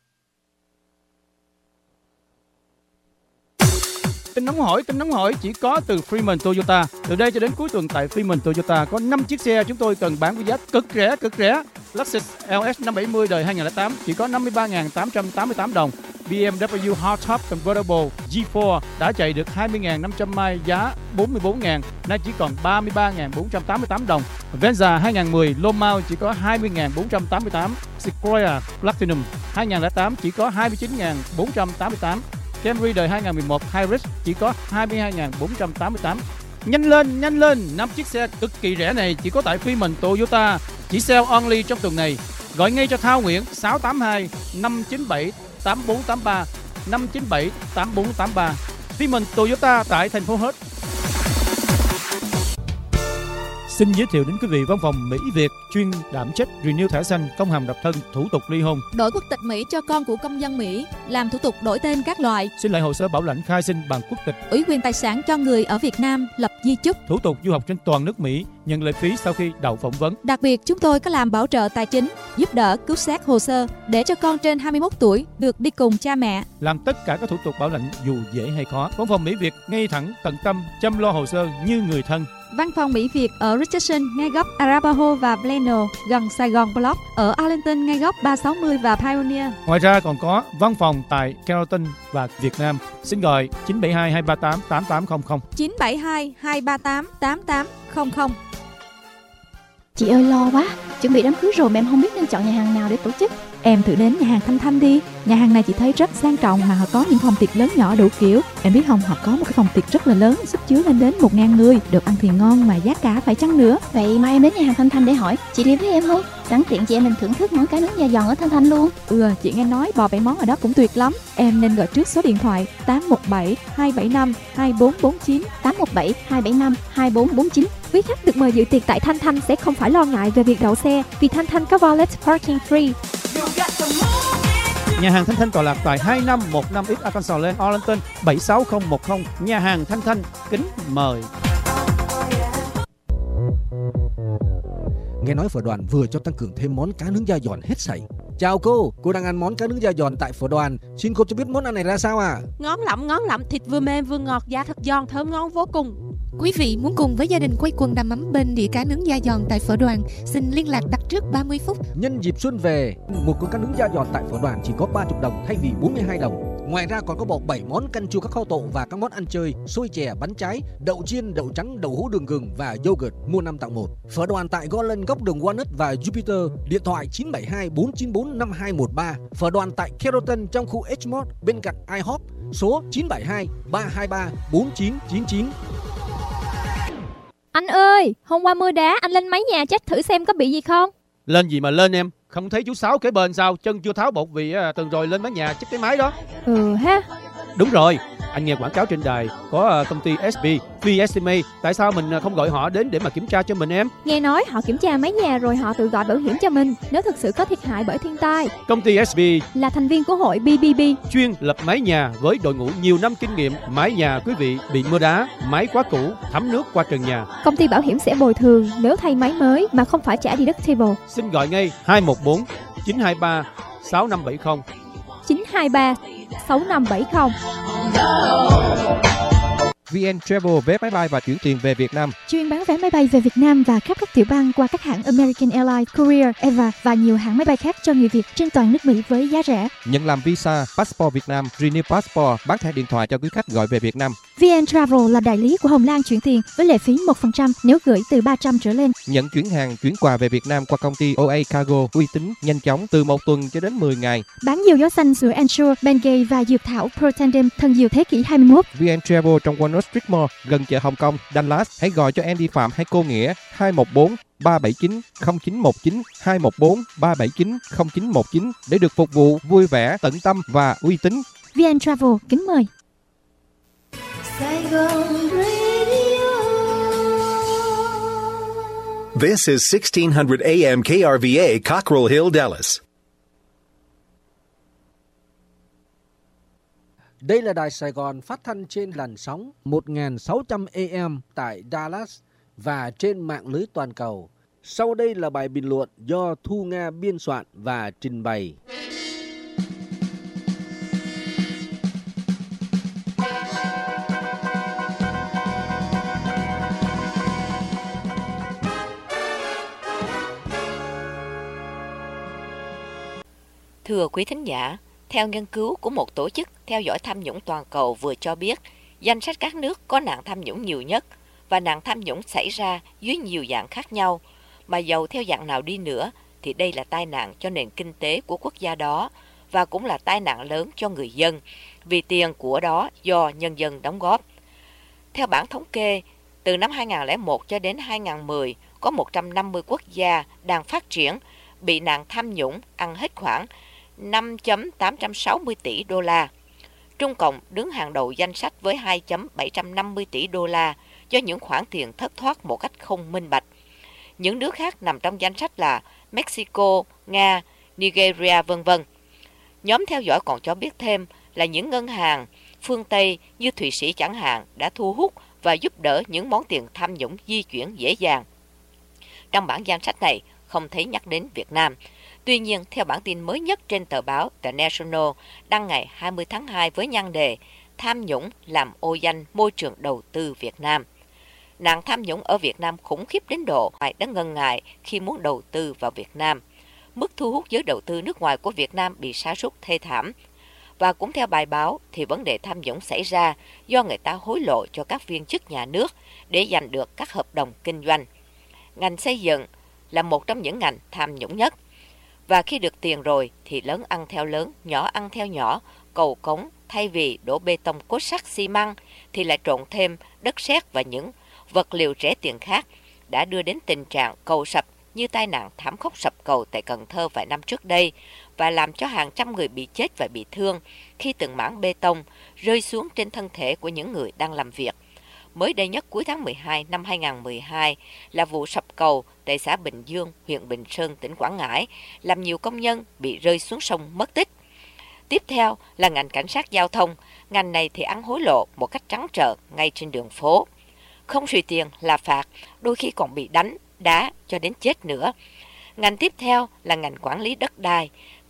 Tin nóng hỏi, tin nóng hỏi chỉ có từ Freeman Toyota. Từ đây cho đến cuối tuần tại Freeman Toyota có năm chiếc xe chúng tôi cần bán với giá cực rẻ, cực rẻ. Lexus L S năm bảy mươi đời hai không không tám chỉ có năm mươi ba nghìn tám trăm tám mươi tám đồng. B M W Hardtop Convertible G bốn đã chạy được hai mươi nghìn năm trăm mai giá bốn mươi bốn nghìn, nay chỉ còn ba mươi ba nghìn bốn trăm tám mươi tám đồng. Venza hai không một không low mount chỉ có hai mươi nghìn bốn trăm tám mươi tám. Sequoia Platinum hai không không tám chỉ có hai mươi chín nghìn bốn trăm tám mươi tám. Camry đời hai không một một Hybrid chỉ có hai mươi hai nghìn bốn trăm tám mươi tám. Nhanh lên, nhanh lên, năm chiếc xe cực kỳ rẻ này chỉ có tại Freeman Toyota, chỉ sale only trong tuần này. Gọi ngay cho Thao Nguyễn sáu tám hai năm chín bảy tám bốn tám ba năm chín bảy tám bốn tám ba. Freeman Toyota tại thành phố Huế. Xin giới thiệu đến quý vị văn phòng Mỹ Việt chuyên đảm trách renew thẻ xanh, công hàm độc thân, thủ tục ly hôn, đổi quốc tịch Mỹ cho con của công dân Mỹ, làm thủ tục đổi tên các loại, xin lại hồ sơ bảo lãnh khai sinh bằng quốc tịch, ủy quyền tài sản cho người ở Việt Nam, lập di chúc, thủ tục du học trên toàn nước Mỹ, nhận lệ phí sau khi đậu phỏng vấn. Đặc biệt chúng tôi có làm bảo trợ tài chính, giúp đỡ cứu xác hồ sơ để cho con trên hai mươi mốt tuổi được đi cùng cha mẹ, làm tất cả các thủ tục bảo lãnh dù dễ hay khó. Văn phòng Mỹ Việt ngay thẳng, tận tâm, chăm lo hồ sơ như người thân. Văn phòng Mỹ Việt ở Richardson ngay góc Arapaho và Plano, gần Sài Gòn Block, ở Arlington ngay góc ba sáu mươi và Pioneer. Ngoài ra còn có văn phòng tại Carrollton và Việt Nam. Xin gọi chín bảy hai hai ba tám tám tám không không. chín bảy hai hai ba tám tám tám không không. Chị ơi lo quá, chuẩn bị đám cưới rồi mà em không biết nên chọn nhà hàng nào để tổ chức. Em thử đến nhà hàng Thanh Thanh đi. Nhà hàng này chị thấy rất sang trọng mà họ có những phòng tiệc lớn nhỏ đủ kiểu. Em biết không, họ có một cái phòng tiệc rất là lớn, sức chứa lên đến một ngàn người. Được ăn thì ngon mà giá cả phải chăng nữa. Vậy mai em đến nhà hàng Thanh Thanh để hỏi, chị đi với em không? Sẵn tiện chị em mình thưởng thức món cá nướng da giòn ở Thanh Thanh luôn. Ừ, chị nghe nói bò bảy món ở đó cũng tuyệt lắm. Em nên gọi trước số điện thoại tám một bảy hai bảy năm hai bốn bốn chín. Tám một bảy hai bảy năm hai bốn bốn chín. Quý khách được mời dự tiệc tại Thanh Thanh sẽ không phải lo ngại về việc đậu xe vì Thanh Thanh có valet parking free. Nhà hàng Thanh Thanh tọa lạc tại hai năm một năm East Arkansas Lane, Arlington bảy sáu không một không. Nhà hàng Thanh Thanh kính mời. Nghe nói phở Đoàn vừa cho tăng cường thêm món cá nướng da giòn hết sảy. Chào cô, cô đang ăn món cá nướng da giòn tại phở Đoàn. Xin cô cho biết món ăn này ra sao à? Ngon lắm, ngon lắm, thịt vừa mềm vừa ngọt, da thật giòn, thơm ngon vô cùng. Quý vị muốn cùng với gia đình quay quần đầm ấm bên đĩa cá nướng da giòn tại phở Đoàn, xin liên lạc đặt trước ba mươi phút. Nhân dịp xuân về, một con cá nướng da giòn tại phở Đoàn chỉ có ba mươi đồng thay vì bốn mươi hai đồng. Ngoài ra còn có bộ bảy món canh chua các kho tộ và các món ăn chơi, xôi chè, bánh trái, đậu chiên, đậu trắng, đậu hũ đường gừng và yogurt mua năm tặng một. Phở Đoàn tại Golden góc đường Walnut và Jupiter, điện thoại chín bảy hai bốn chín bốn năm hai một ba. Phở Đoàn tại Carrollton trong khu H-Mart bên cạnh iHop, số chín bảy hai ba hai ba bốn chín chín chín. Anh ơi, hôm qua mưa đá, anh lên mái nhà check thử xem có bị gì không? Lên gì mà lên em? Không thấy chú Sáu kế bên sao? Chân chưa tháo bột vì à, tuần rồi lên mái nhà check cái máy đó. Ừ ha. Đúng rồi, anh nghe quảng cáo trên đài có uh, công ty ét bê, Free Estimate. Tại sao mình uh, không gọi họ đến để mà kiểm tra cho mình em? Nghe nói họ kiểm tra mái nhà rồi họ tự gọi bảo hiểm cho mình nếu thực sự có thiệt hại bởi thiên tai. Công ty ét bê là thành viên của hội bê bê bê, chuyên lập mái nhà với đội ngũ nhiều năm kinh nghiệm. Mái nhà quý vị bị mưa đá, máy quá cũ, thấm nước qua trần nhà. Công ty bảo hiểm sẽ bồi thường nếu thay máy mới mà không phải trả deductible. Xin gọi ngay hai một bốn chín hai ba sáu năm bảy không. chín hai ba sáu năm bảy không. vê en Travel, vé máy bay và chuyển tiền về Việt Nam. Chuyên bán vé máy bay về Việt Nam và khắp các tiểu bang qua các hãng American Airlines, Courier, Eva và nhiều hãng máy bay khác cho người Việt trên toàn nước Mỹ với giá rẻ. Nhận làm visa, passport Việt Nam, Renew passport, bán thẻ điện thoại cho quý khách gọi về Việt Nam. vê en Travel là đại lý của Hồng Lan chuyển tiền với lệ phí một phần trăm nếu gửi từ ba trăm trở lên. Nhận chuyển hàng, chuyển quà về Việt Nam qua công ty ô a Cargo, uy tín, nhanh chóng, từ một tuần cho đến mười ngày. Bán dầu gió xanh sữa Ensure, Bengay và dược thảo Pro Tandem thân diều thế kỷ hai mươi mốt. vê en Travel trong Walnut Street Mall, gần chợ Hồng Kông, Dallas. Hãy gọi cho Andy Phạm hay cô Nghĩa hai một bốn ba bảy chín không chín một chín, hai một bốn ba bảy chín không chín một chín để được phục vụ vui vẻ, tận tâm và uy tín. vê en Travel kính mời. This is sixteen hundred A M K R V A, Cockrell Hill, Dallas. Đây là đài Sài Gòn phát thanh trên làn sóng một nghìn sáu trăm A M tại Dallas và trên mạng lưới toàn cầu. Sau đây là bài bình luận do Thu Nga biên soạn và trình bày. Thưa quý thính giả, theo nghiên cứu của một tổ chức theo dõi tham nhũng toàn cầu vừa cho biết, danh sách các nước có nạn tham nhũng nhiều nhất và nạn tham nhũng xảy ra dưới nhiều dạng khác nhau, mà dầu theo dạng nào đi nữa thì đây là tai nạn cho nền kinh tế của quốc gia đó và cũng là tai nạn lớn cho người dân vì tiền của đó do nhân dân đóng góp. Theo bản thống kê, từ năm hai nghìn không trăm lẻ một cho đến hai nghìn không trăm mười, có một trăm năm mươi quốc gia đang phát triển bị nạn tham nhũng ăn hết khoảng năm phẩy tám trăm sáu mươi tỷ đô la. Trung Cộng đứng hàng đầu danh sách với hai phẩy bảy trăm năm mươi tỷ đô la do những khoản tiền thất thoát một cách không minh bạch. Những nước khác nằm trong danh sách là Mexico, Nga, Nigeria, vân vân. Nhóm theo dõi còn cho biết thêm là những ngân hàng phương Tây như Thụy Sĩ chẳng hạn đã thu hút và giúp đỡ những món tiền tham nhũng di chuyển dễ dàng. Trong bản danh sách này không thấy nhắc đến Việt Nam. Tuy nhiên, theo bản tin mới nhất trên tờ báo The National đăng ngày hai mươi tháng hai với nhan đề Tham nhũng làm ô danh môi trường đầu tư Việt Nam. Nạn tham nhũng ở Việt Nam khủng khiếp đến độ ai đã ngần ngại khi muốn đầu tư vào Việt Nam. Mức thu hút giới đầu tư nước ngoài của Việt Nam bị sa sút thê thảm. Và cũng theo bài báo thì vấn đề tham nhũng xảy ra do người ta hối lộ cho các viên chức nhà nước để giành được các hợp đồng kinh doanh. Ngành xây dựng là một trong những ngành tham nhũng nhất. Và khi được tiền rồi thì lớn ăn theo lớn, nhỏ ăn theo nhỏ, cầu cống thay vì đổ bê tông cốt sắt xi măng thì lại trộn thêm đất sét và những vật liệu rẻ tiền khác đã đưa đến tình trạng cầu sập như tai nạn thảm khốc sập cầu tại Cần Thơ vài năm trước đây và làm cho hàng trăm người bị chết và bị thương khi từng mảng bê tông rơi xuống trên thân thể của những người đang làm việc. Mới đây nhất cuối tháng mười hai năm hai nghìn không trăm mười hai là vụ sập cầu tại xã Bình Dương, huyện Bình Sơn, tỉnh Quảng Ngãi, làm nhiều công nhân bị rơi xuống sông mất tích. Tiếp theo là ngành cảnh sát giao thông, ngành này thì ăn hối lộ một cách trắng trợn ngay trên đường phố. Không suy tiền là phạt, đôi khi còn bị đánh, đá cho đến chết nữa. Ngành tiếp theo là ngành quản lý đất đai,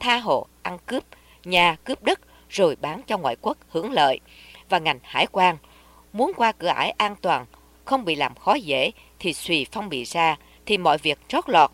tha hồ ăn cướp nhà, cướp đất rồi bán cho ngoại quốc hưởng lợi. Và ngành hải quan muốn qua cửa ải an toàn, không bị làm khó dễ thì suy phong bị ra thì mọi việc trót lọt.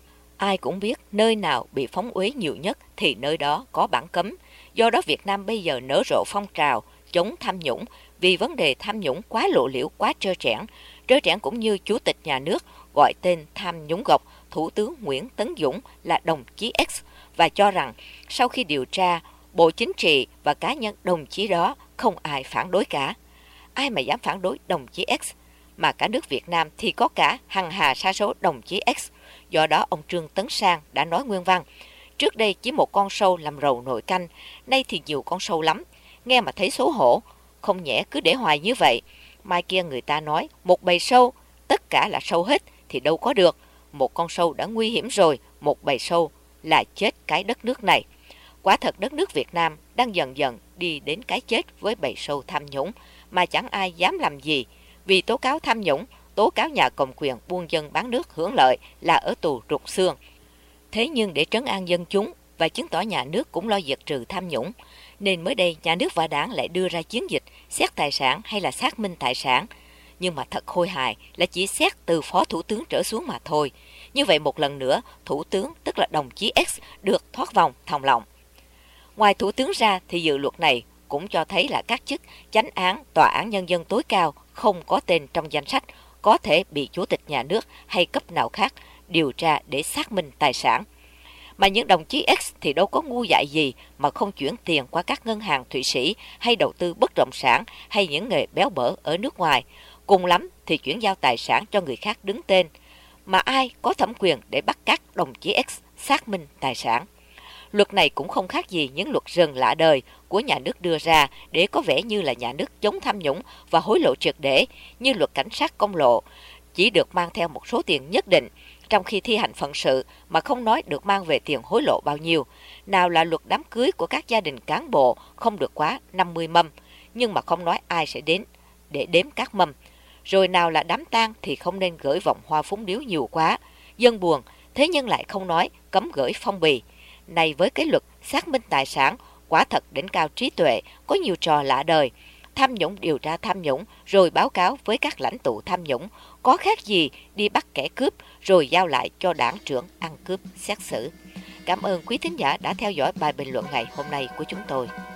Ai cũng biết nơi nào bị phóng uế nhiều nhất thì nơi đó có bản cấm. Do đó Việt Nam bây giờ nở rộ phong trào chống tham nhũng vì vấn đề tham nhũng quá lộ liễu, quá trơ trẽn. Trơ trẽn cũng như Chủ tịch Nhà nước gọi tên tham nhũng gộc Thủ tướng Nguyễn Tấn Dũng là đồng chí X và cho rằng sau khi điều tra, Bộ Chính trị và cá nhân đồng chí đó không ai phản đối cả. Ai mà dám phản đối đồng chí X? Mà cả nước Việt Nam thì có cả hằng hà sa số đồng chí X. Do đó ông Trương Tấn Sang đã nói nguyên văn: trước đây chỉ một con sâu làm rầu nồi canh, nay thì nhiều con sâu lắm. Nghe mà thấy xấu hổ, không nhẽ cứ để hoài như vậy. Mai kia người ta nói một bầy sâu, tất cả là sâu hết thì đâu có được. Một con sâu đã nguy hiểm rồi, một bầy sâu là chết cái đất nước này. Quả thật đất nước Việt Nam đang dần dần đi đến cái chết với bầy sâu tham nhũng mà chẳng ai dám làm gì. Vì tố cáo tham nhũng, tố cáo nhà cầm quyền buôn dân bán nước hưởng lợi là ở tù rụt xương. Thế nhưng để trấn an dân chúng và chứng tỏ nhà nước cũng lo diệt trừ tham nhũng, nên mới đây nhà nước và đảng lại đưa ra chiến dịch xét tài sản hay là xác minh tài sản. Nhưng mà thật khôi hài là chỉ xét từ phó thủ tướng trở xuống mà thôi. Như vậy một lần nữa, thủ tướng tức là đồng chí X được thoát vòng thòng lọng. Ngoài thủ tướng ra thì dự luật này cũng cho thấy là các chức chánh án, tòa án nhân dân tối cao không có tên trong danh sách có thể bị chủ tịch nhà nước hay cấp nào khác điều tra để xác minh tài sản. Mà những đồng chí X thì đâu có ngu dại gì mà không chuyển tiền qua các ngân hàng Thụy Sĩ hay đầu tư bất động sản hay những nghề béo bở ở nước ngoài. Cùng lắm thì chuyển giao tài sản cho người khác đứng tên. Mà ai có thẩm quyền để bắt các đồng chí X xác minh tài sản? Luật này cũng không khác gì những luật rần lạ đời của nhà nước đưa ra để có vẻ như là nhà nước chống tham nhũng và hối lộ triệt để, như luật cảnh sát công lộ, chỉ được mang theo một số tiền nhất định, trong khi thi hành phận sự mà không nói được mang về tiền hối lộ bao nhiêu. Nào là luật đám cưới của các gia đình cán bộ không được quá năm mươi mâm, nhưng mà không nói ai sẽ đến để đếm các mâm. Rồi nào là đám tang thì không nên gửi vòng hoa phúng điếu nhiều quá, dân buồn, thế nhưng lại không nói cấm gửi phong bì. Này với cái luật xác minh tài sản, quả thật đỉnh cao trí tuệ, có nhiều trò lạ đời. Tham nhũng điều tra tham nhũng, rồi báo cáo với các lãnh tụ tham nhũng, có khác gì đi bắt kẻ cướp, rồi giao lại cho đảng trưởng ăn cướp xét xử. Cảm ơn quý thính giả đã theo dõi bài bình luận ngày hôm nay của chúng tôi.